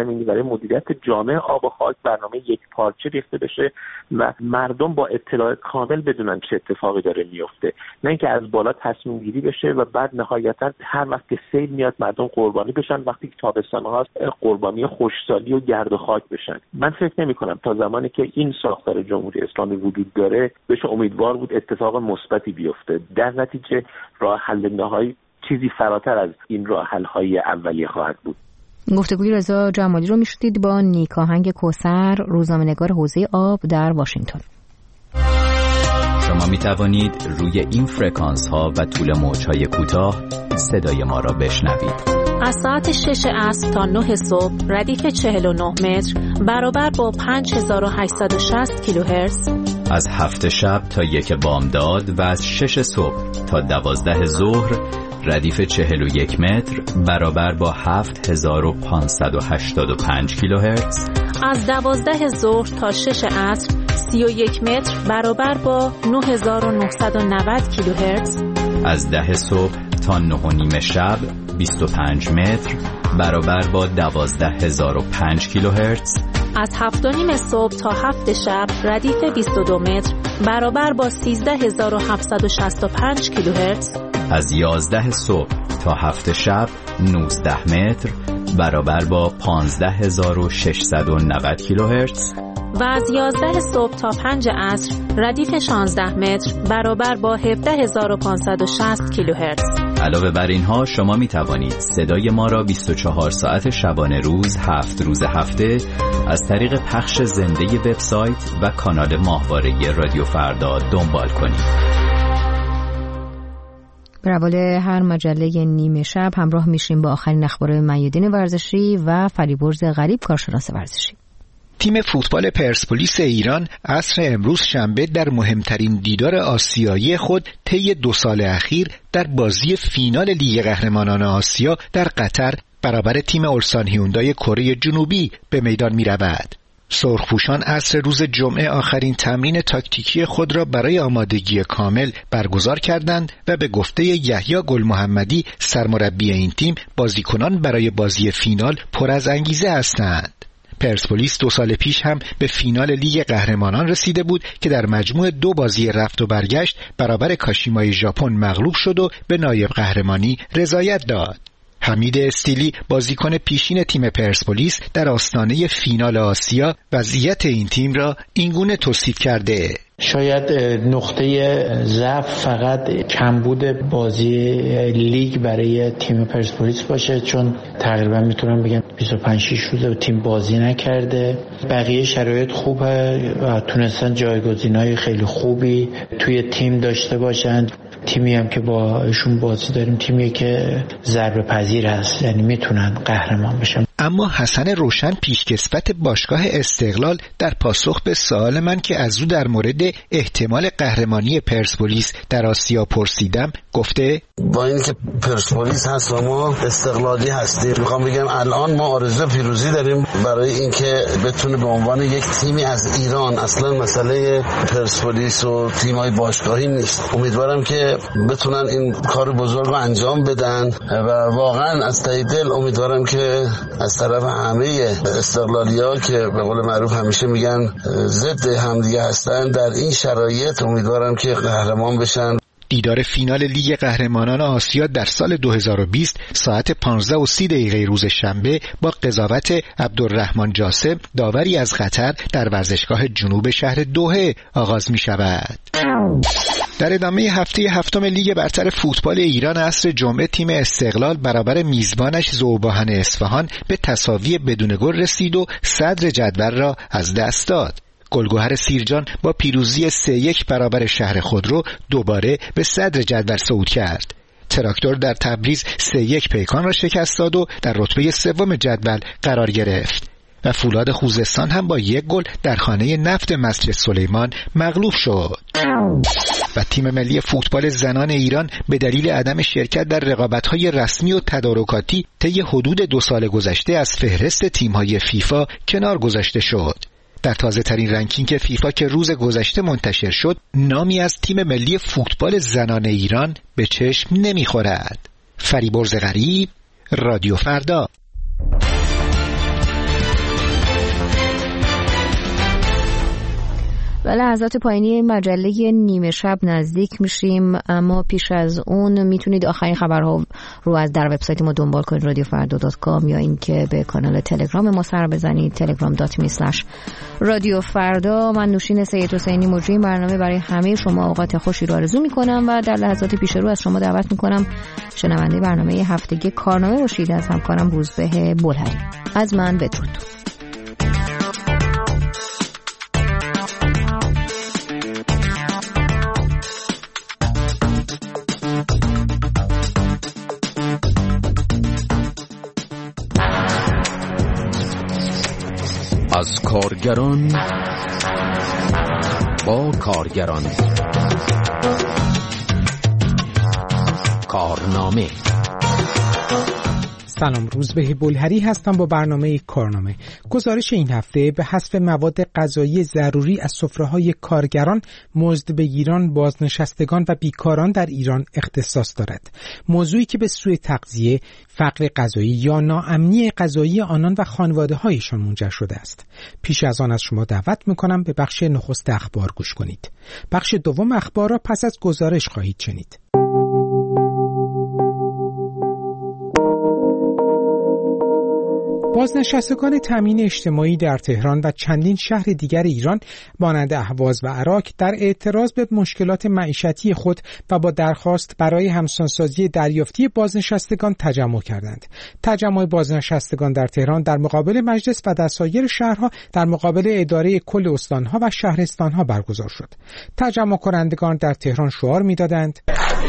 زمینی برای مدیریت جامع آب و خاک برنامه یک پارچه ریخته بشه و مردم با اطلاع کامل بدونن چه اتفاقی داره میفته، نه اینکه از بالا تصمیم گیری بشه و بعد نهایتا هر وقت که سیل میاد مردم قربانی بشن، وقتی که تابستان هاست قربانی خشکسالی و گرد و خاک بشن. من فکر نمی کنم تا زمانی که این ساختار جمهوری اسلامی وجود داره بشه امیدوار بود اتفاق مثبتی بیفته. در نتیجه راه حل نهایی چیزی فراتر از این راه حل های اولیه خواهد بود. گفتگوی رضا جمالی رو میشنیدید با نیک آهنگ کوثر، روزنامه‌نگار حوزه آب در واشنگتن. شما می توانید روی این فرکانس ها و طول موج های کوتاه صدای ما را بشنوید. از ساعت 6 عصر تا 9 صبح ردیف 49 متر برابر با 5860 کیلوهرتز. از 7 شب تا 1 بامداد و از 6 صبح تا 12 ظهر ردیف 41 متر برابر با 7585 کیلوهرتز. از 12 ظهر تا 6 عصر 31 متر برابر با 9990 کیلوهرتز. از 10 صبح تا 9:30 شب 25 متر برابر با 12005 کیلوهرتز. از 7:30 صبح تا 7 شب ردیف 22 متر برابر با 13765 کیلوهرتز. از 11 صبح تا 7 شب 19 متر برابر با 15690 کیلوهرتز. و از 11 صبح تا 5 عصر ردیف 16 متر برابر با 17560 کیلوهرتز. علاوه بر اینها شما می توانید صدای ما را 24 ساعت شبانه روز 7 روز هفته از طریق پخش زنده وبسایت و کانال ماهواره رادیو فردا دنبال کنید. به روال هر مجله نیمه شب همراه میشیم با آخرین اخبار میادین ورزشی و فریبرز غریب، کارشناس ورزشی. تیم فوتبال پرسپولیس ایران عصر امروز شنبه در مهمترین دیدار آسیایی خود طی 2 سال اخیر در بازی فینال لیگ قهرمانان آسیا در قطر برابر تیم اولسان هیوندای کره جنوبی به میدان می رود. سرخپوشان عصر روز جمعه آخرین تمرین تاکتیکی خود را برای آمادگی کامل برگزار کردند و به گفته یحیی گل محمدی سرمربی این تیم بازیکنان برای بازی فینال پر از انگیزه هستند. پرسپولیس 2 سال پیش هم به فینال لیگ قهرمانان رسیده بود که در مجموع 2 بازی رفت و برگشت برابر کاشیمای ژاپن مغلوب شد و به نایب قهرمانی رضایت داد. حمید استیلی بازیکن پیشین تیم پرسپولیس در آستانه فینال آسیا وضعیت این تیم را اینگونه توصیف کرده: شاید نقطه ضعف فقط کمبود بازی لیگ برای تیم پرسپولیس باشه، چون تقریبا میتونم بگم 25-6 روز تیم بازی نکرده. بقیه شرایط خوبه و تونستن جایگزینای خیلی خوبی توی تیم داشته باشند. تیمی هم که با ایشون بازی داریم تیمی که ضربه پذیر هست، یعنی میتونن قهرمان بشن. اما حسن روشن پیشکسوت باشگاه استقلال در پاسخ به سوال من که از او در مورد احتمال قهرمانی پرسپولیس در آسیا پرسیدم گفته: با اینکه پرسپولیس هست و ما استقلالی هستیم، میخوام بگم الان ما آرزو پیروزی داریم برای اینکه بتونه به عنوان یک تیمی از ایران، اصلا مسئله پرسپولیس و تیمای باشگاهی نیست. امیدوارم که بتونن این کار بزرگ رو انجام بدن و واقعا از ته دل امیدوارم که از طرف همه استقلالی‌ها که به قول معروف همیشه میگن ضد همدیگه هستن، در این شرایط امیدوارم که قهرمان بشن. دیدار فینال لیگ قهرمانان آسیا در سال 2020 ساعت 15:30 روز شنبه با قضاوت عبدالرحمن جاسم داوری از قطر در ورزشگاه جنوب شهر دوحه آغاز می شود. در ادامه هفته هفتم لیگ برتر فوتبال ایران عصر جمعه تیم استقلال برابر میزبانش ذوباهن اصفهان به تساوی بدون گل رسید و صدر جدول را از دست داد. گلگهر سیرجان با پیروزی 3-1 برابر شهر خودرو دوباره به صدر جدول صعود کرد. تراکتور در تبریز 3-1 پیکان را شکست داد و در رتبه 3 جدول قرار گرفت و فولاد خوزستان هم با 1 گل در خانه نفت مسجد سلیمان مغلوب شد. و تیم ملی فوتبال زنان ایران به دلیل عدم شرکت در رقابت‌های رسمی و تدارکاتی طی حدود 2 سال گذشته از فهرست تیم‌های فیفا کنار گذاشته شد. در تازه ترین رنکینگ فیفا که روز گذشته منتشر شد، نامی از تیم ملی فوتبال زنان ایران به چشم نمیخورد. فریبرز غریب، رادیو فردا. و لحظات پایانی مجله نیمه شب نزدیک میشیم، اما پیش از اون میتونید آخرین خبرها رو از در وبسایت ما دنبال کنید radiofarda.com یا اینکه به کانال تلگرام ما سر بزنید telegram.me/radiofarda. من نوشین سید حسینی مجری برنامه برای همه شما اوقات خوشی رو آرزو میکنم و در لحظات پیش رو از شما دعوت میکنم شنونده برنامه هفتگی کارنامه باشید از همکارم روزبه بلهری. از من بدرود. از کارگران با کارگران، کارنامه. سلام، روزبه بلهری هستم با برنامه کارنامه. گزارش این هفته به حذف مواد غذایی ضروری از سفره‌های کارگران، مزدبگیران، بازنشستگان و بیکاران در ایران اختصاص دارد. موضوعی که به سوء تغذیه، فقر غذایی یا ناامنی غذایی آنان و خانواده‌هایشان منجر شده است. پیش از آن از شما دعوت می‌کنم به بخش نخست اخبار گوش کنید. بخش دوم اخبار را پس از گزارش خواهید شنید. بازنشستگان تامین اجتماعی در تهران و چندین شهر دیگر ایران مانند اهواز و عراق در اعتراض به مشکلات معیشتی خود و با درخواست برای همسانسازی دریافتی بازنشستگان تجمع کردند. تجمع بازنشستگان در تهران در مقابل مجلس و در سایر شهرها در مقابل اداره کل استانها و شهرستانها برگزار شد. تجمع کنندگان در تهران شعار می‌دادند: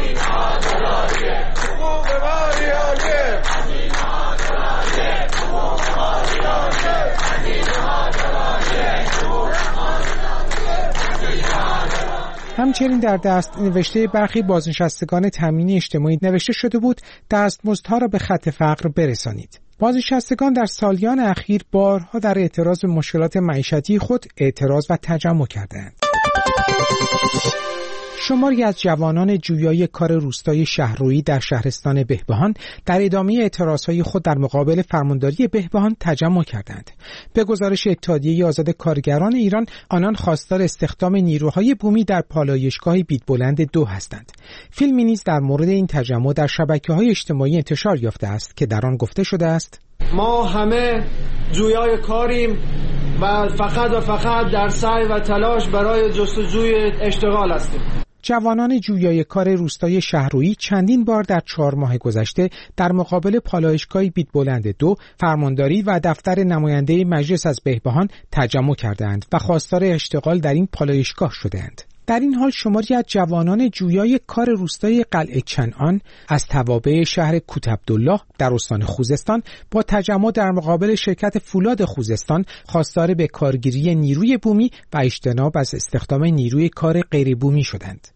همچنین در دست نوشته برخی بازنشستگان تامین اجتماعی نوشته شده بود دستمزدها را به خط فقر برسانید. بازنشستگان در سالیان اخیر بارها در اعتراض به مشکلات معیشتی خود اعتراض و تجمع کردند. شماری از جوانان جویای کار روستای شهررویی در شهرستان بهبهان در ادامه اعتراضهای خود در مقابل فرمانداری بهبهان تجمع کردند. به گزارش اتحادیه آزاد کارگران ایران، آنان خواستار استخدام نیروهای بومی در پالایشگاه بیدبلند 2 هستند. فیلمی نیز در مورد این تجمع در شبکه‌های اجتماعی انتشار یافته است که در آن گفته شده است: ما همه جویای کاریم و فقط در سعی و تلاش برای جستجوی اشتغال هستیم. جوانان جویای کار روستای شهررویی چندین بار در 4 ماه گذشته در مقابل پالایشگاه بیدبلند 2 فرمانداری و دفتر نماینده مجلس از بهبهان تجمع کردند و خواستار اشتغال در این پالایشگاه شدند. در این حال شماری از جوانان جویای کار روستای قلعه کنعان از توابع شهر کوتعبدالله در استان خوزستان با تجمع در مقابل شرکت فولاد خوزستان خواستار به کارگیری نیروی بومی و اجتناب از استخدام نیروی کار غیر بومی شدند.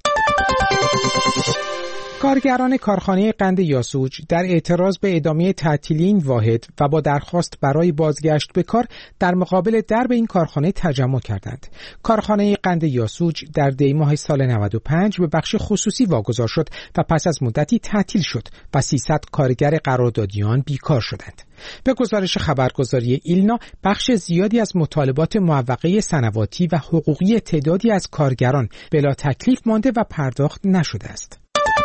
کارگران کارخانه قند یاسوج در اعتراض به ادامه تعطیلی این واحد و با درخواست برای بازگشت به کار در مقابل درب این کارخانه تجمع کردند. کارخانه قند یاسوج در دی ماه سال 95 به بخش خصوصی واگذار شد و پس از مدتی تعطیل شد و 300 کارگر قراردادیان بیکار شدند. به گزارش خبرگزاری ایلنا، بخش زیادی از مطالبات معوقه سنواتی و حقوقی تعدادی از کارگران بلا تکلیف مانده و پرداخت نشده است.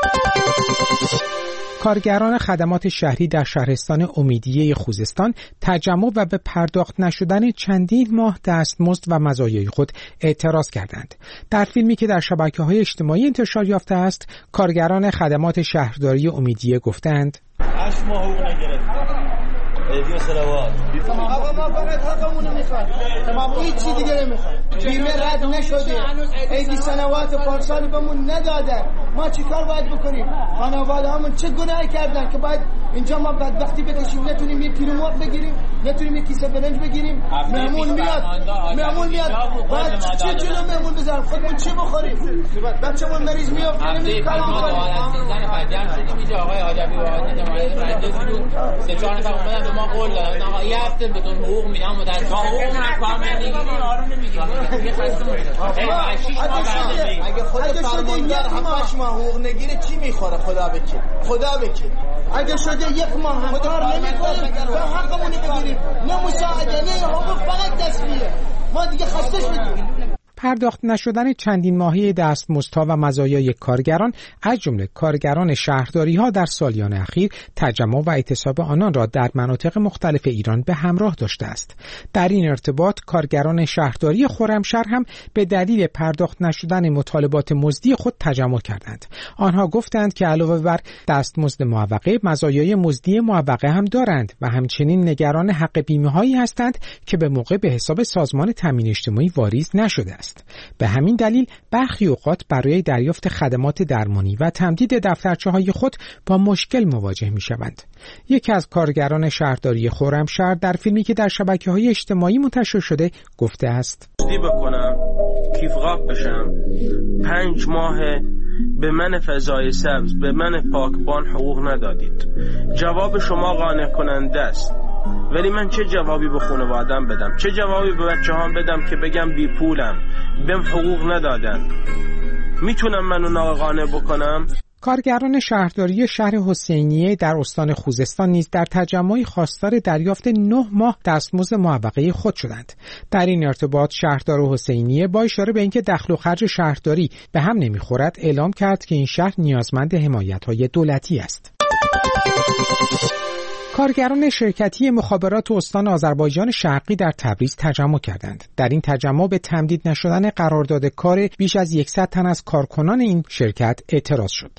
کارگران خدمات شهری در شهرستان امیدیه خوزستان تجمع و به پرداخت نشدن چندین ماه دستمزد و مزایای خود اعتراض کردند. در فیلمی که در شبکه‌های اجتماعی انتشار یافته است، کارگران خدمات شهرداری امیدیه گفتند: 8 ماه حقوق نگرفتیم. ایدی سلوات. آقا ما فقط حقمون میخوایم. تمام هیچ دیگه نمیخوایم. بیمه رد نشده. ایدی سنوات پارسال بهمون ندادن. ما چیکار باید بکنیم؟ خانواده‌هامون چه گناهی کردن که باید اینجا ما بدبختی بکشیم، نتونیم یک کیلو مرغ بگیریم، نتونیم یک کیسه برنج بگیریم. مهمون میاد. باید چه جلو مهمون بذاریم؟ خودمون چی بخوریم؟ بچه‌مون مریض میاد، نمی‌دونیم کار کنیم. اینجا آقای حاجبی واحد نماینده مجلس بود. 3-4 نفر اومدن ما قول دادن آقا یه هفته بهتون حقوق میدم و در حقوق کامل میگیریم. آروم نمیگیریم. اگه خود فرماندار 7 ماه حقوق نگیره چی میخوره؟ خدا بکن. اگه شده 1 ماه هم کار نمیکنیم و حقمون بگیریم، نه مساعده نه حقوق، فقط تسلیه. ما دیگه خستش میدیم. پرداخت نشدن چندین ماهه دستمزدها و مزایای کارگران از جمله کارگران شهرداری‌ها در سالیان اخیر تجمع و اعتصاب آنان را در مناطق مختلف ایران به همراه داشته است. در این ارتباط کارگران شهرداری خرمشهر هم به دلیل پرداخت نشدن مطالبات مزدی خود تجمع کردند. آنها گفتند که علاوه بر دستمزد معوقه، مزایای مزدی معوقه هم دارند و همچنین نگران حق بیمه‌هایی هستند که به موقع به حساب سازمان تامین اجتماعی واریز نشده است. به همین دلیل برخی اوقات برای دریافت خدمات درمانی و تمدید دفترچه‌های خود با مشکل مواجه می‌شوند. یکی از کارگران شهرداری خرمشهر در فیلمی که در شبکه‌های اجتماعی منتشر شده گفته است: بکنم کیف قاب بشم 5 ماه به من فضای سبز، به من پاکبان حقوق ندادید. جواب شما قانع کننده است، ولی من چه جوابی به خانواده‌ام بدم؟ چه جوابی به بچه‌هام بدم که بگم بی پولم، بهم حقوق ندادن؟ میتونم من اونا قانع بکنم؟ کارگران شهرداری شهر حسینیه در استان خوزستان نیز در تجمعی خواستار دریافت 9 ماه دستمزد معوقه خود شدند. در این ارتباط شهردار حسینیه با اشاره به اینکه دخل و خرج شهرداری به هم نمیخورد اعلام کرد که این شهر نیازمند حمایت‌های دولتی است. کارگران شرکتی مخابرات استان آذربایجان شرقی در تبریز تجمع کردند. در این تجمع به تمدید نشدن قرارداد کار بیش از 100 تن از کارکنان این شرکت اعتراض شد.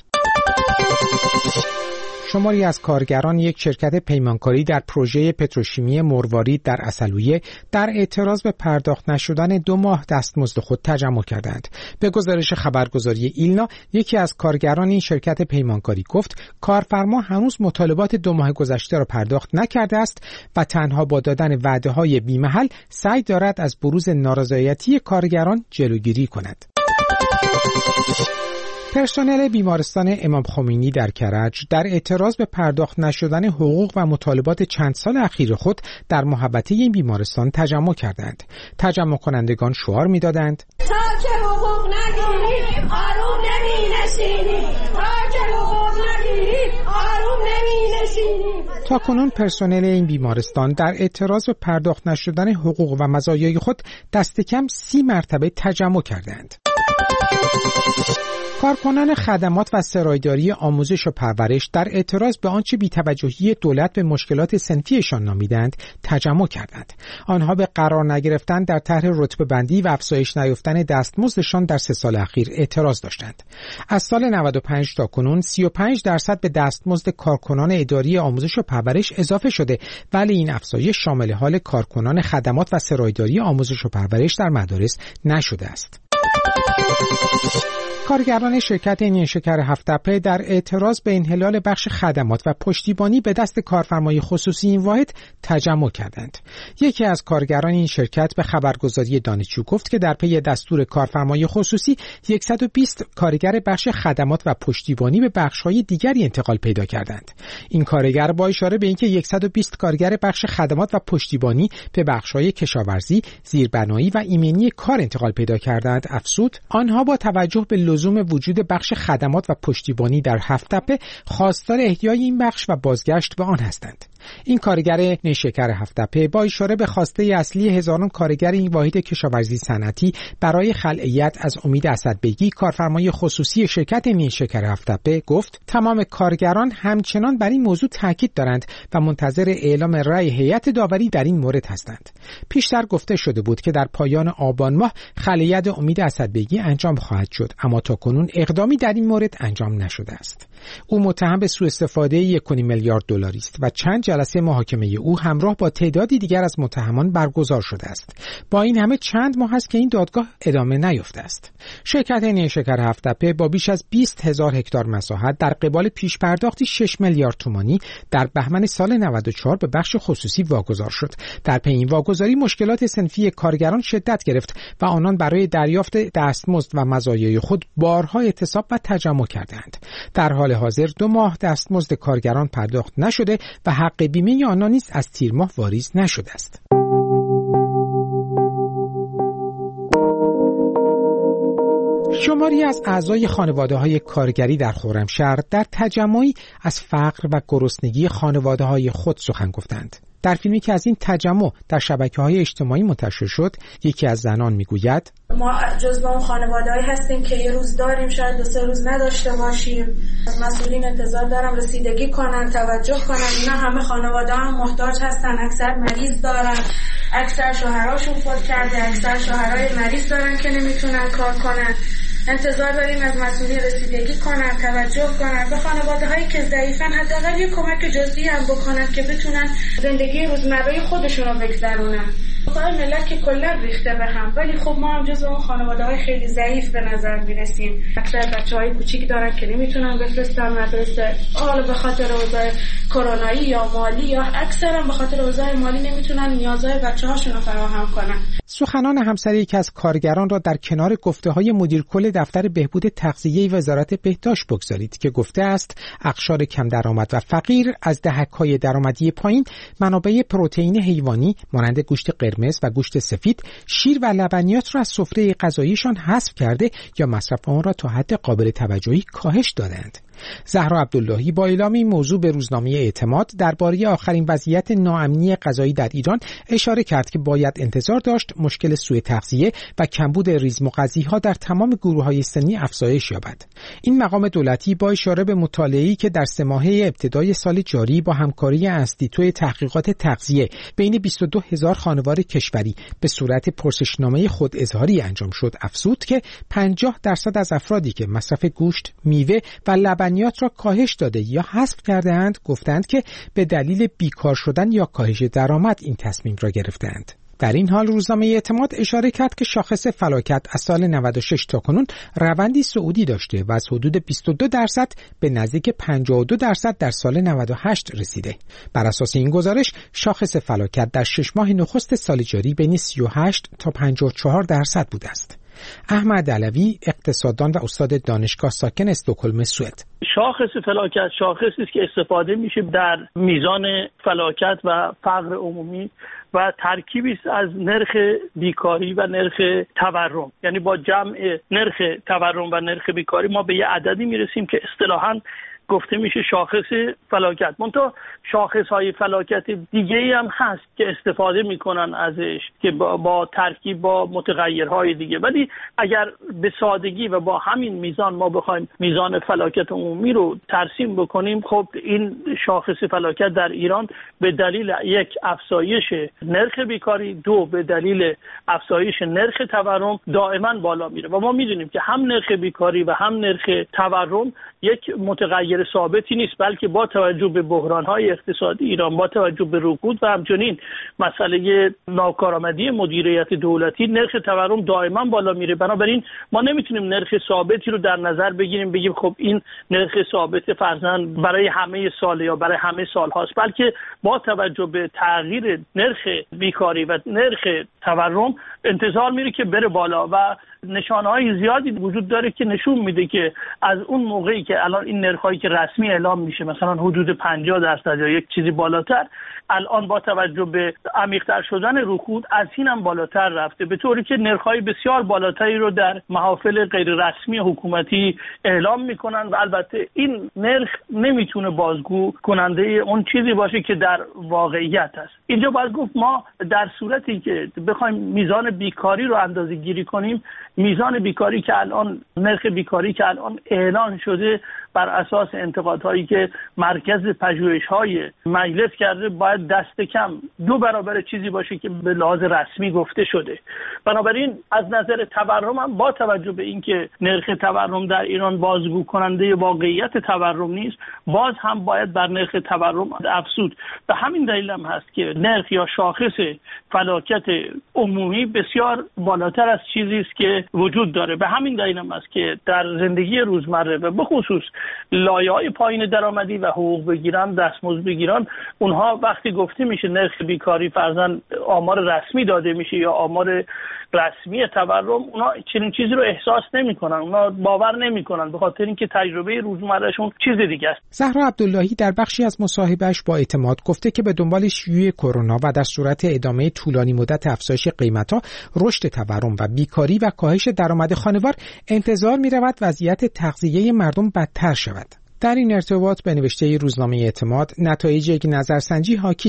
شماری از کارگران یک شرکت پیمانکاری در پروژه پتروشیمی مروارید در عسلویه در اعتراض به پرداخت نشدن 2 ماه دستمزد خود تجمع کردند. به گزارش خبرگزاری ایلنا، یکی از کارگران این شرکت پیمانکاری گفت کارفرما هنوز مطالبات 2 ماه گذشته را پرداخت نکرده است و تنها با دادن وعده‌های بی‌محل سعی دارد از بروز نارضایتی کارگران جلوگیری کند. پرسنل بیمارستان امام خمینی در کرج در اعتراض به پرداخت نشدن حقوق و مطالبات چند سال اخیر خود در محوطه این بیمارستان تجمع کردند. تجمع کنندگان شعار می‌دادند: تا که حقوق نگیریم آروم نمی‌نشینیم، تا که حقوق نگیریم آروم نمی‌نشینیم. تا کنون پرسنل این بیمارستان در اعتراض به پرداخت نشدن حقوق و مزایای خود دست کم 30 مرتبه تجمع کردند. کارکنان خدمات و سرایداری آموزش و پرورش در اعتراض به آنچه بی‌توجهی دولت به مشکلات صنفیشان نامیدند تجمع کردند. آنها به قرار نگرفتن در طرح رتبه بندی و افزایش نیافتن دستمزدشان در 3 سال اخیر اعتراض داشتند. از سال 95 تا کنون 35% به دستمزد کارکنان اداری آموزش و پرورش اضافه شده، ولی این افزایش شامل حال کارکنان خدمات و سرایداری آموزش و پرورش در مدارس نشده است. کارگران شرکت نیشکر هفت‌تپه در اعتراض به انحلال بخش خدمات و پشتیبانی به دست کارفرمای خصوصی این واحد تجمع کردند. یکی از کارگران این شرکت به خبرگزاری دانشجو گفت که در پی دستور کارفرمای خصوصی 120 کارگر بخش خدمات و پشتیبانی به بخش‌های دیگری انتقال پیدا کردند. این کارگر با اشاره به اینکه 120 کارگر بخش خدمات و پشتیبانی به بخش‌های کشاورزی، زیربنایی و ایمنی کار انتقال پیدا کردند، افزود آنها با توجه به لزوم وجود بخش خدمات و پشتیبانی در هفت‌تپه خواستار احیای این بخش و بازگشت به آن هستند. این کارگر نیشکر هفت‌تپه با اشاره به خواسته اصلی هزاران کارگر این واحد کشاورزی صنعتی برای خلعیت از امید اسدبگی، کارفرمای خصوصی شرکت نیشکر هفت‌تپه گفت تمام کارگران همچنان بر این موضوع تاکید دارند و منتظر اعلام رأی هیئت داوری در این مورد هستند. پیشتر گفته شده بود که در پایان آبان ماه خلعیت امید اسدبگی انجام خواهد شد، اما تا کنون اقدامی در این مورد انجام نشده است. او متهم به سوء استفاده 1.5 میلیارد دلاری است و چند جلسه محاکمه او همراه با تعدادی دیگر از متهمان برگزار شده است. با این همه چند ماه است که این دادگاه ادامه نیافته است. شرکت نیشکر هفت‌تپه با بیش از 20,000 هکتار مساحت در قبال پیش پرداختی 6 میلیارد تومانی در بهمن سال 94 به بخش خصوصی واگذار شد. در پی این واگذاری مشکلات صنفی کارگران شدت گرفت و آنان برای دریافت دستمزد و مزایای خود بارها اعتصاب و تجمع کردند. در حال حاضر 2 ماه دستمزد کارگران پرداخت نشده و حق بیمه آنان نیز از تیر ماه واریز نشده است. شماری از اعضای خانواده‌های کارگری در خرمشهر در تجمعی از فقر و گرسنگی خانواده‌های خود سخن گفتند. در فیلمی که از این تجمع در شبکه‌های اجتماعی منتشر شد، یکی از زنان میگوید: ما جزو اون خانواده‌ای هستیم که یه روز داریم، شاید 2-3 روز نداشته باشیم. از مسئولین انتظار دارم رسیدگی کنن، توجه کنن. اینا همه خانواده هم محتاج هستن، اکثر مریض دارن، اکثر شوهراشون فوت کرده، اکثر شوهرای مریض دارن که نمیتونن کار کنن. انتظار داریم از مسئولین رسیدگی کنن، توجه کنن به خانواده هایی که ضعیفن، حداقل یه کمک جزئی هم بکنن که بتونن زندگی روزمره خودشون رو بگذرونن. خواهر ملت که کلا ریخته به هم، ولی خب ما هم جزو اون خانواده های خیلی ضعیف به نظر میرسیم. اکثر بچه‌های کوچیک دارن که نمیتونن بفرستن مدرسه، حالا به خاطر اوضاع کرونایی یا مالی، یا اکثرا به خاطر اوضاع مالی نمیتونن نیازهای بچه‌هاشون رو فراهم کنن. سخنان همسر یکی از کارگران را در کنار گفته‌های مدیر کل دفتر بهبود تغذیه وزارت بهداشت بگذارید که گفته است اقشار کم درآمد و فقیر از دهک‌های درآمدی پایین منابع پروتئین حیوانی مانند گوشت قرمز و گوشت سفید، شیر و لبنیات را از سفره غذاییشان حذف کرده یا مصرف آن را تا حد قابل توجهی کاهش دادند. زهرا عبداللهی با اعلام این موضوع به روزنامه اعتماد درباره آخرین وضعیت ناامنی غذایی در ایران اشاره کرد که باید انتظار داشت مشکل سوء تغذیه و کمبود ریزمغذی‌ها در تمام گروه‌های سنی افزایش یابد. این مقام دولتی با اشاره به مطالعه‌ای که در 3 ماهه ابتدای سال جاری با همکاری انستیتوی تحقیقات تغذیه بین 22,000 خانوار کشوری به صورت پرسشنامه خود اظهاری انجام شد افزود که 50% از افرادی که مصرف گوشت، میوه و لبنیات را کاهش داده یا حذف کرده‌اند گفتند که به دلیل بیکار شدن یا کاهش درآمد این تصمیم را گرفتند. در این حال روزنامه اعتماد اشاره کرد که شاخص فلاکت از سال 96 تا کنون روندی صعودی داشته و از حدود 22% به نزدیک 52% در سال 98 رسیده. بر اساس این گزارش شاخص فلاکت در 6 ماه نخست سال جاری بین 38 تا 54% بوده است. احمد علوی اقتصاددان و استاد دانشگاه ساکن استکهلم سوئد: شاخص فلاکت شاخصی است که استفاده میشه در میزان فلاکت و فقر عمومی و ترکیبی است از نرخ بیکاری و نرخ تورم. یعنی با جمع نرخ تورم و نرخ بیکاری ما به یه عددی میرسیم که اصطلاحاً گفته میشه شاخص فلاکت. منتها شاخص‌های فلاکت دیگه‌ای هم هست که استفاده میکنن ازش که با ترکیب با متغیرهای دیگه، ولی اگر به سادگی و با همین میزان ما بخوایم میزان فلاکت عمومی رو ترسیم بکنیم، خب این شاخص فلاکت در ایران به دلیل یک افزایش نرخ بیکاری، 2 به دلیل افزایش نرخ تورم دائما بالا میره و ما میدونیم که هم نرخ بیکاری و هم نرخ تورم یک متغیر ثابتی نیست، بلکه با توجه به بحران‌های اقتصادی ایران، با توجه به رکود و همچنین مسئله ناکارآمدی مدیریت دولتی، نرخ تورم دائما بالا میره. بنابراین ما نمیتونیم نرخ ثابتی رو در نظر بگیریم بگیم خب این نرخ ثابت فرضاً برای همه سال یا برای همه سال هاست، بلکه با توجه به تغییر نرخ بیکاری و نرخ تورم انتظار میره که بره بالا و نشانه‌های زیادی وجود داره که نشون میده که از اون موقعی که الان این نرخ‌هایی که رسمی اعلام میشه مثلا حدود 50% یا یک چیزی بالاتر، الان با توجه به عمیق‌تر شدن رکود از این هم بالاتر رفته، به طوری که نرخ‌های بسیار بالاتری رو در محافل غیر رسمی حکومتی اعلام میکنن و البته این نرخ نمیتونه بازگو کننده اون چیزی باشه که در واقعیت است. اینجا باید گفت ما در صورتی که بخوایم میزان بیکاری رو اندازه‌گیری کنیم، میزان بیکاری که الان، نرخ بیکاری که الان اعلان شده بر اساس انتقادهایی که مرکز پژوهش‌های مجلس کرده، باید دست کم 2 برابر چیزی باشه که به لحاظ رسمی گفته شده. بنابراین از نظر تورم هم با توجه به اینکه نرخ تورم در ایران بازگو کننده واقعیت تورم نیست، باز هم باید بر نرخ تورم افزود. به همین دلیل هم هست که نرخ یا شاخص فلاکت عمومی بسیار بالاتر از چیزی است که وجود داره. به همین دلیل هم هست که در زندگی روزمره و به خصوص لایه‌های پایین درآمدی و حقوق بگیرن، دستمزد بگیرن، اونها وقتی گفته میشه نرخ بیکاری فرضاً آمار رسمی داده میشه یا آمار رسمی تورم، اونها چنین چیزی رو احساس نمیکنن، اونها باور نمیکنن، به خاطر اینکه تجربه روزمرهشون چیز دیگه است. زهرا عبداللهی در بخشی از مصاحبهش با اعتماد گفته که به دنبال شیوع کرونا و در صورت ادامه طولانی مدت افزایش قیمت‌ها، رشد تورم و بیکاری و کاهش درآمد خانوار انتظار می‌رود وضعیت تغذیه مردم بدتر شود. در این ارتباط به نوشته روزنامه اعتماد نتایج یک نظرسنجی حاکی است که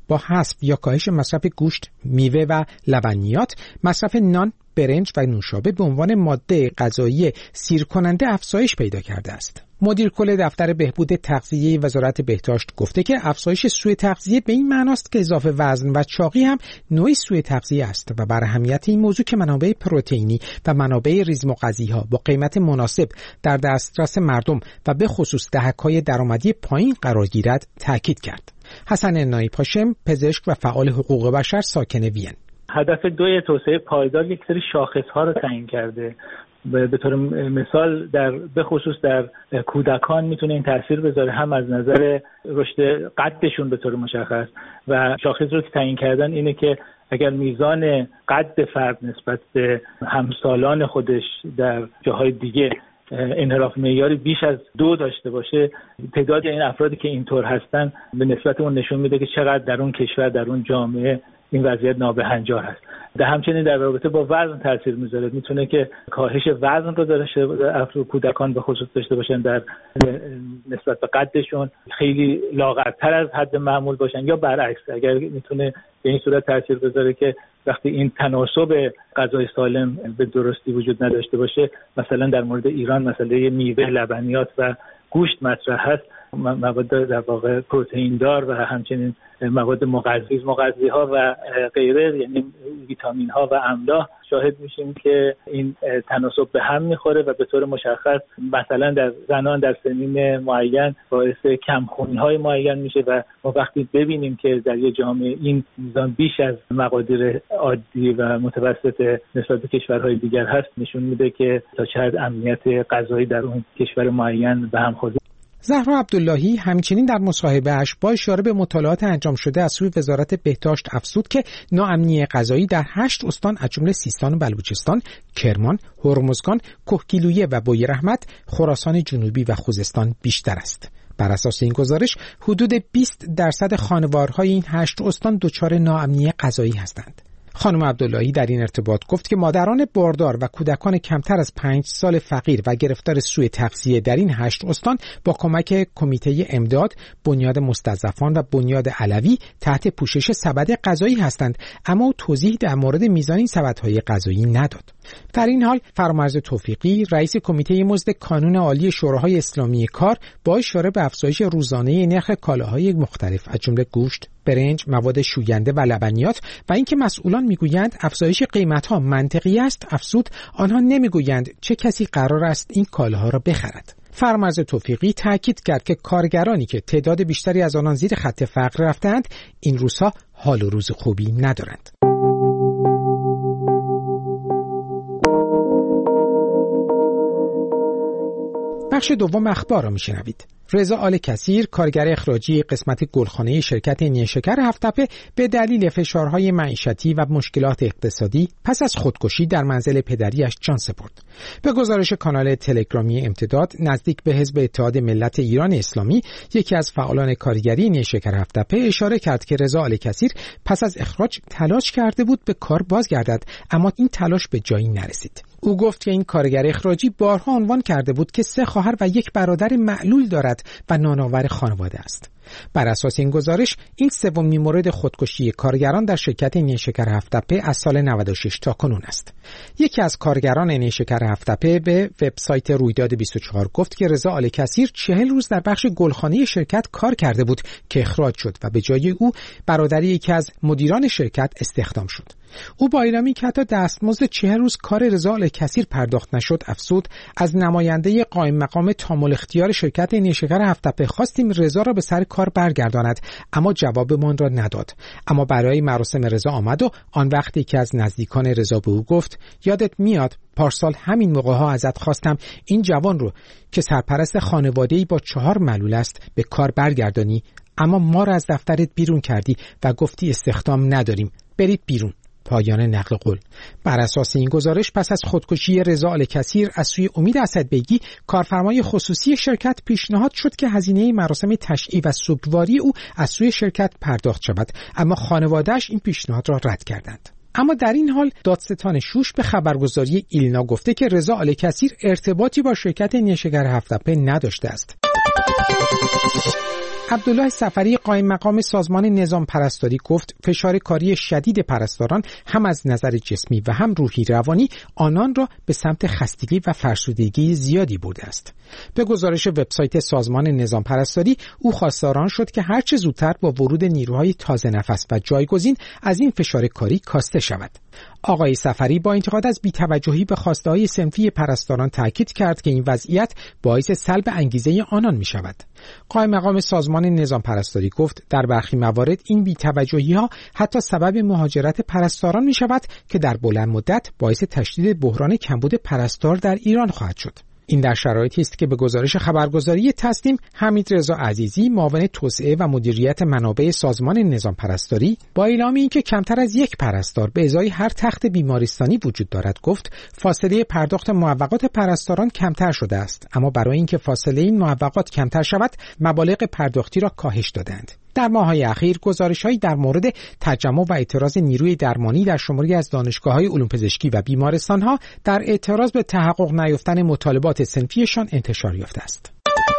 با حذف یا کاهش مصرف گوشت، میوه و لبنیات، مصرف نان، برنج و نوشابه به عنوان ماده غذایی سیر کننده افزایش پیدا کرده است. مدیر کل دفتر بهبود تغذیه وزارت بهداشت گفته که افزایش سوء تغذیه به این معناست که اضافه وزن و چاقی هم نوعی سوء تغذیه است و بر اهمیت این موضوع که منابع پروتئینی و منابع ریزمغذی‌ها با قیمت مناسب در دسترس مردم و به خصوص دهک‌های درآمدی پایین قرار گیرد تاکید کرد. حسن نایی پاشم، پزشک و فعال حقوق بشر ساکن وین: هدف 2 توسعه پایدار یک سری شاخص‌ها رو تعیین کرده. به طور مثال به خصوص در کودکان میتونه این تاثیر بذاره، هم از نظر رشد قدشون به طور مشخص، و شاخص رو که تعیین کردن اینه که اگر میزان قد فرد نسبت به همسالان خودش در جاهای دیگه انحراف معیاری بیش از 2 داشته باشه، تعداد این افرادی که اینطور هستن به نسبت اون نشون میده که چقدر در اون کشور، در اون جامعه این وضعیت نابهنجار هست. همچنین در رابطه با وزن تاثیر میذاره، میتونه که کاهش وزن رو در کودکان به خصوص داشته باشن، در نسبت به قدشون خیلی لاغرتر از حد معمول باشن، یا برعکس اگر میتونه به این صورت تاثیر بذاره که وقتی این تناسب غذای سالم به درستی وجود نداشته باشه، مثلا در مورد ایران مسئله میوه، لبنیات و گوشت مطرح هست، مواد در واقع پروتئین دار و همچنین مواد مغذی ها و غیره، یعنی ویتامین ها و املاح، شاهد میشیم که این تناسب به هم میخوره و به طور مشخص مثلا در زنان در سنین معین باعث کمخونی های معین میشه و ما وقتی ببینیم که در یه جامعه این میزان بیش از مقادیر عادی و متوسط نسبت به کشورهای دیگر هست، نشون میده که تا چه حد امنیت غذایی در اون کشور معین به هم خورده. زهرا عبداللهی همچنین در مصاحبه‌اش با اشاره به مطالعات انجام شده از سوی وزارت بهداشت افزود که ناامنی غذایی در 8 استان از جمله سیستان و بلوچستان، کرمان، هرمزگان، کهگیلویه و بویراحمد، خراسان جنوبی و خوزستان بیشتر است. بر اساس این گزارش حدود 20% خانوارهای این 8 استان دچار ناامنی غذایی هستند. خانم عبداللهی در این ارتباط گفت که مادران باردار و کودکان کمتر از 5 سال فقیر و گرفتار سوء تغذیه در این 8 استان با کمک کمیته امداد، بنیاد مستضعفان و بنیاد علوی تحت پوشش سبد غذایی هستند، اما او توضیح در مورد میزان این سبدهای غذایی نداد. در این حال فرامرز توفیقی، رئیس کمیته مزد کانون عالی شوراهای اسلامی کار، با اشاره به افزایش روزانه نرخ کالاهای مختلف از جمله گوشت، برنج، مواد شوینده و لبنیات و اینکه مسئولان میگویند افزایش قیمت‌ها منطقی است، افزود آنها نمیگویند چه کسی قرار است این کالاها را بخرد. فرامرز توفیقی تاکید کرد که کارگرانی که تعداد بیشتری از آنان زیر خط فقر رفتند این روزها حال و روز خوبی ندارند. بخش دوم اخبار را میشنوید. رضا آل کثیر، کارگر اخراجی قسمت گلخانه شرکت نیشکر هفت‌تپه، به دلیل فشارهای معیشتی و مشکلات اقتصادی پس از خودکشی در منزل پدریش جان سپرد. به گزارش کانال تلگرامی امتداد نزدیک به حزب اتحاد ملت ایران اسلامی، یکی از فعالان کارگری نیشکر هفت‌تپه اشاره کرد که رضا آل کثیر پس از اخراج تلاش کرده بود به کار بازگردد، اما این تلاش به جایی نرسید. او گفت که این کارگر اخراجی بارها عنوان کرده بود که 3 خواهر و 1 برادر معلول دارد و نانآور خانواده است. بر اساس این گزارش این سومین مورد خودکشی کارگران در شرکت نیشکر هفت‌تپه از سال 96 تا کنون است. یکی از کارگران نیشکر هفت‌تپه به وبسایت رویداد 24 گفت که رضا آل کثیر 40 روز در بخش گلخانه شرکت کار کرده بود که اخراج شد و به جای او برادری یکی از مدیران شرکت استخدام شد. او با اعلامی که حتی دستمزد 40 روز کار رضا آل کثیر پرداخت نشد افزود از نماینده قائم مقام تام الاختیار شرکت نیشکر هفت‌تپه خواستیم رضا را به سر کار برگرداند، اما جوابمان را نداد. اما برای مراسم رضا آمد و آن وقتی که از نزدیکان رضا به او گفت یادت میاد پارسال همین موقع ها ازت خواستم این جوان رو که سرپرست خانواده‌ای با 4 معلول است به کار برگردانی، اما ما را از دفترت بیرون کردی و گفتی استخدام نداریم، برید بیرون. پایان نقل قول. بر اساس این گزارش پس از خودکشی رضا آل کثیر از سوی امید اسدبیگی، کارفرمای خصوصی شرکت، پیشنهاد شد که هزینه مراسم تشییع و سوگواری او از سوی شرکت پرداخت شود، اما خانواده‌اش این پیشنهاد را رد کردند. اما در این حال دادستان شوش به خبرگزاری ایلنا گفته که رضا آل کثیر ارتباطی با شرکت نیشکر هفت‌تپه نداشته است. عبدالله صفری قائم مقام سازمان نظام پرستاری گفت فشار کاری شدید پرستاران هم از نظر جسمی و هم روحی روانی آنان را به سمت خستگی و فرسودگی زیادی برده است. به گزارش وبسایت سازمان نظام پرستاری او خواستار شد که هر چه زودتر با ورود نیروهای تازه نفس و جایگزین از این فشار کاری کاسته شود. آقای صفری با انتقاد از بی‌توجهی به خواسته‌های صنفی پرستاران تاکید کرد که این وضعیت باعث سلب انگیزه آنان می شود. قائم مقام سازمان نظام پرستاری گفت در برخی موارد این بی‌توجهی‌ها حتی سبب مهاجرت پرستاران می شود که در بلند مدت باعث تشدید بحران کمبود پرستار در ایران خواهد شد. این در شرایطی است که به گزارش خبرگزاری تصنیم حمیدرضا عزیزی معاون توسعه و مدیریت منابع سازمان نظام پرستاری با اعلام اینکه کمتر از یک پرستار به ازای هر تخت بیمارستانی وجود دارد گفت فاصله پرداخت معوقات پرستاران کمتر شده است، اما برای اینکه فاصله این معوقات کمتر شود مبالغ پرداختی را کاهش دادند. در ماه‌های اخیر گزارش‌هایی در مورد تجمع و اعتراض نیروی درمانی در شماری از دانشگاه‌های علوم پزشکی و بیمارستان‌ها در اعتراض به تحقق نیافتن مطالبات صنفیشان انتشار یافته است.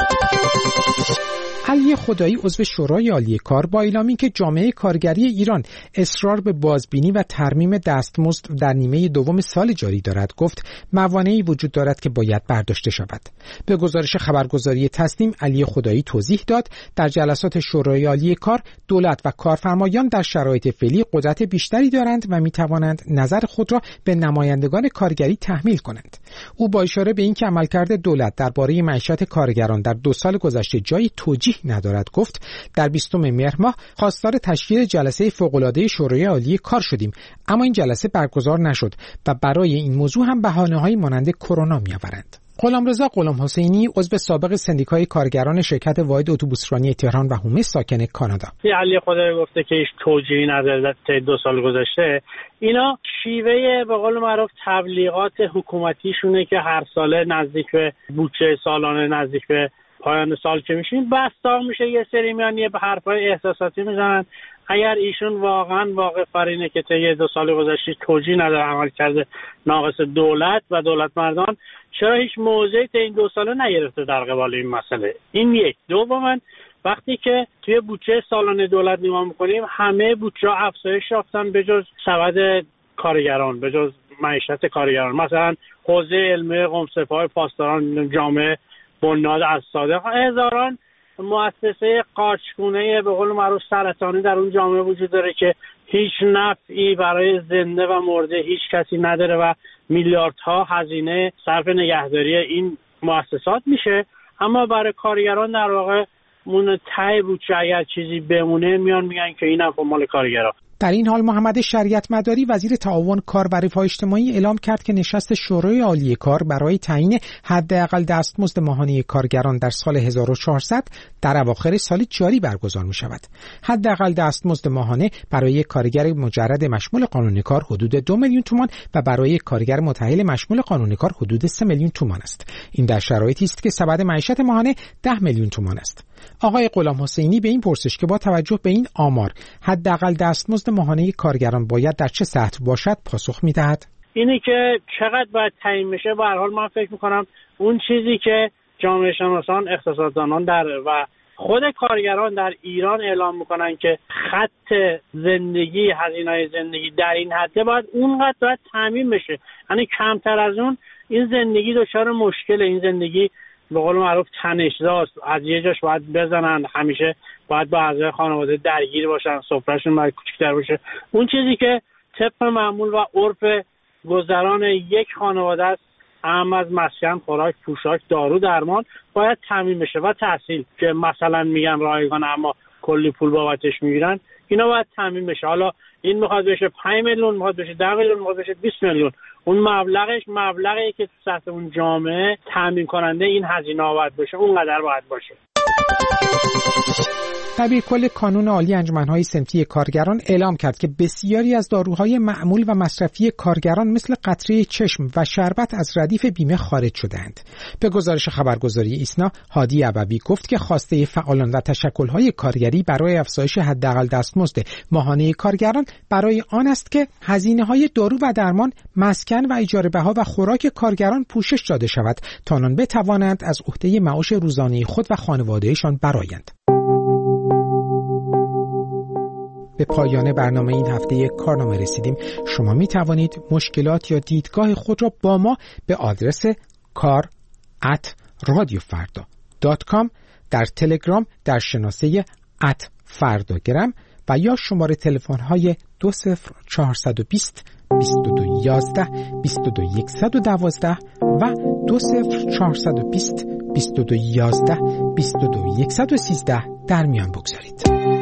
علی خدایی عضو شورای عالی کار با اعلامی که جامعه کارگری ایران اصرار به بازبینی و ترمیم دستمزد در نیمه دوم سال جاری دارد گفت موانعی وجود دارد که باید برداشته شود. به گزارش خبرگزاری تصنیم علی خدایی توضیح داد در جلسات شورای عالی کار دولت و کارفرمایان در شرایط فعلی قدرت بیشتری دارند و می توانند نظر خود را به نمایندگان کارگری تحمیل کنند. او با اشاره به اینکه عملکرد دولت درباره معیشت کارگران در 2 سال گذشته جای توجیه ندارد گفت در 20 مهر ماه خواستار تشکیل جلسه فوق‌العاده شورای عالی کار شدیم، اما این جلسه برگزار نشد و برای این موضوع هم بهانه‌هایی مانند کرونا می‌آورند. غلامرضا غلام حسینی عضو سابق سندیکای کارگران شرکت واحد اتوبوسرانی تهران و هومه ساکن کانادا. علی خدایی گفته که هیچ توجیهی نداره تا 2 سال گذشته. اینا شیوه به قول معروف تبلیغات حکومتیشونه که هر ساله نزدیک به بودجه سالانه نزدیک به پایان سال که میشین بستا میشه یه سری میان یه حرفای احساساتی میزنن. اگر ایشون واقعا واقع فرینه که طی 2 سال گذشته توجیه نداره عمل کرده ناقص دولت و دولت مردان، چرا هیچ موضعی طی این 2 ساله نگرفته در قبال این مسئله؟ این یک. دوما وقتی که توی بودجه سالانه دولت نگاه میکنیم همه بودجه افزایش یافتن به جز سبد کارگران، به جز معیشت کارگران. مثلا حوزه علمی قمصف‌های پاسداران جامعه بنیاد از صادق هزاران مؤسسه قارچگونه به قول معروف سرطانی در اون جامعه وجود داره که هیچ نفعی برای زنده و مرده هیچ کسی نداره و میلیاردها هزینه صرف نگهداری این مؤسسات میشه، اما برای کارگران در واقع مون ته بودجه اگر چیزی بمونه میان میگن که اینم مال کارگران. در این حال محمد شریعت مداری وزیر تعاون کار و رفاه اجتماعی اعلام کرد که نشست شورای عالی کار برای تعیین حداقل دستمزد ماهانه کارگران در سال 1400 در اواخر سال جاری برگزار می شود. حداقل دستمزد ماهانه برای کارگر مجرد مشمول قانون کار حدود 2 میلیون تومان و برای کارگر متأهل مشمول قانون کار حدود 3 میلیون تومان است. این در شرایطی است که سبد معیشت ماهانه 10 میلیون تومان است. آقای غلام حسینی به این پرسش که با توجه به این آمار حداقل دستمزد ماهانه کارگران باید در چه سطح باشد پاسخ می‌دهد. اینی که چقدر باید تعیین بشه به هر حال من فکر می‌کنم اون چیزی که جامعه شناسان، اقتصاددانان و خود کارگران در ایران اعلام می‌کنن که خط زندگی، هزینه‌های زندگی در این حد باید اونقدر تامین بشه. یعنی کمتر از اون این زندگی دچار مشکل، این زندگی به قول معروف تنش‌زاست، از یه جاش باید بزنن، همیشه باید با اعضای خانواده درگیر باشن، سفرهشون باید کوچیک‌تر باشه. اون چیزی که طبق معمول و عرف گذران یک خانواده است، اهم از مسکن، خوراک، پوشاک، دارو، درمان باید تامین بشه و تحصیل که مثلا میگن رایگان اما کلی پول بابتش میگیرن، اینا باید تامین بشه. حالا این میخواد بشه 5 میلیون، میخواد بشه 10 میلیون، میخواد بشه 20 میلیون، اون مبلغی که تو سطح اون جامعه تامین کننده این هزینه ها باید باشه، اونقدر باید باشه. دبیرکل کانون عالی انجمن‌های صنفی کارگران اعلام کرد که بسیاری از داروهای معمول و مصرفی کارگران مثل قطره چشم و شربت از ردیف بیمه خارج شدند. به گزارش خبرگزاری ایسنا، هادی ابوی گفت که خواسته فعالان و تشکل‌های کارگری برای افزایش حداقل دستمزد ماهانه کارگران برای آن است که هزینه‌های دارو و درمان، مسکن و اجاره بها و خوراک کارگران پوشش داده شود تا آنان بتوانند از عهده معاش روزانه خود و خانواده‌شان برآیند. به پایان برنامه این هفته کارنامه رسیدیم. شما می توانید مشکلات یا دیدگاه خود را با ما به آدرس kar@radiofarda.com، در تلگرام در شناسه @فرداگرام و یا شماره تلفن های 20420 2211 22112 و 20420 2211 22113 در میان بگذارید.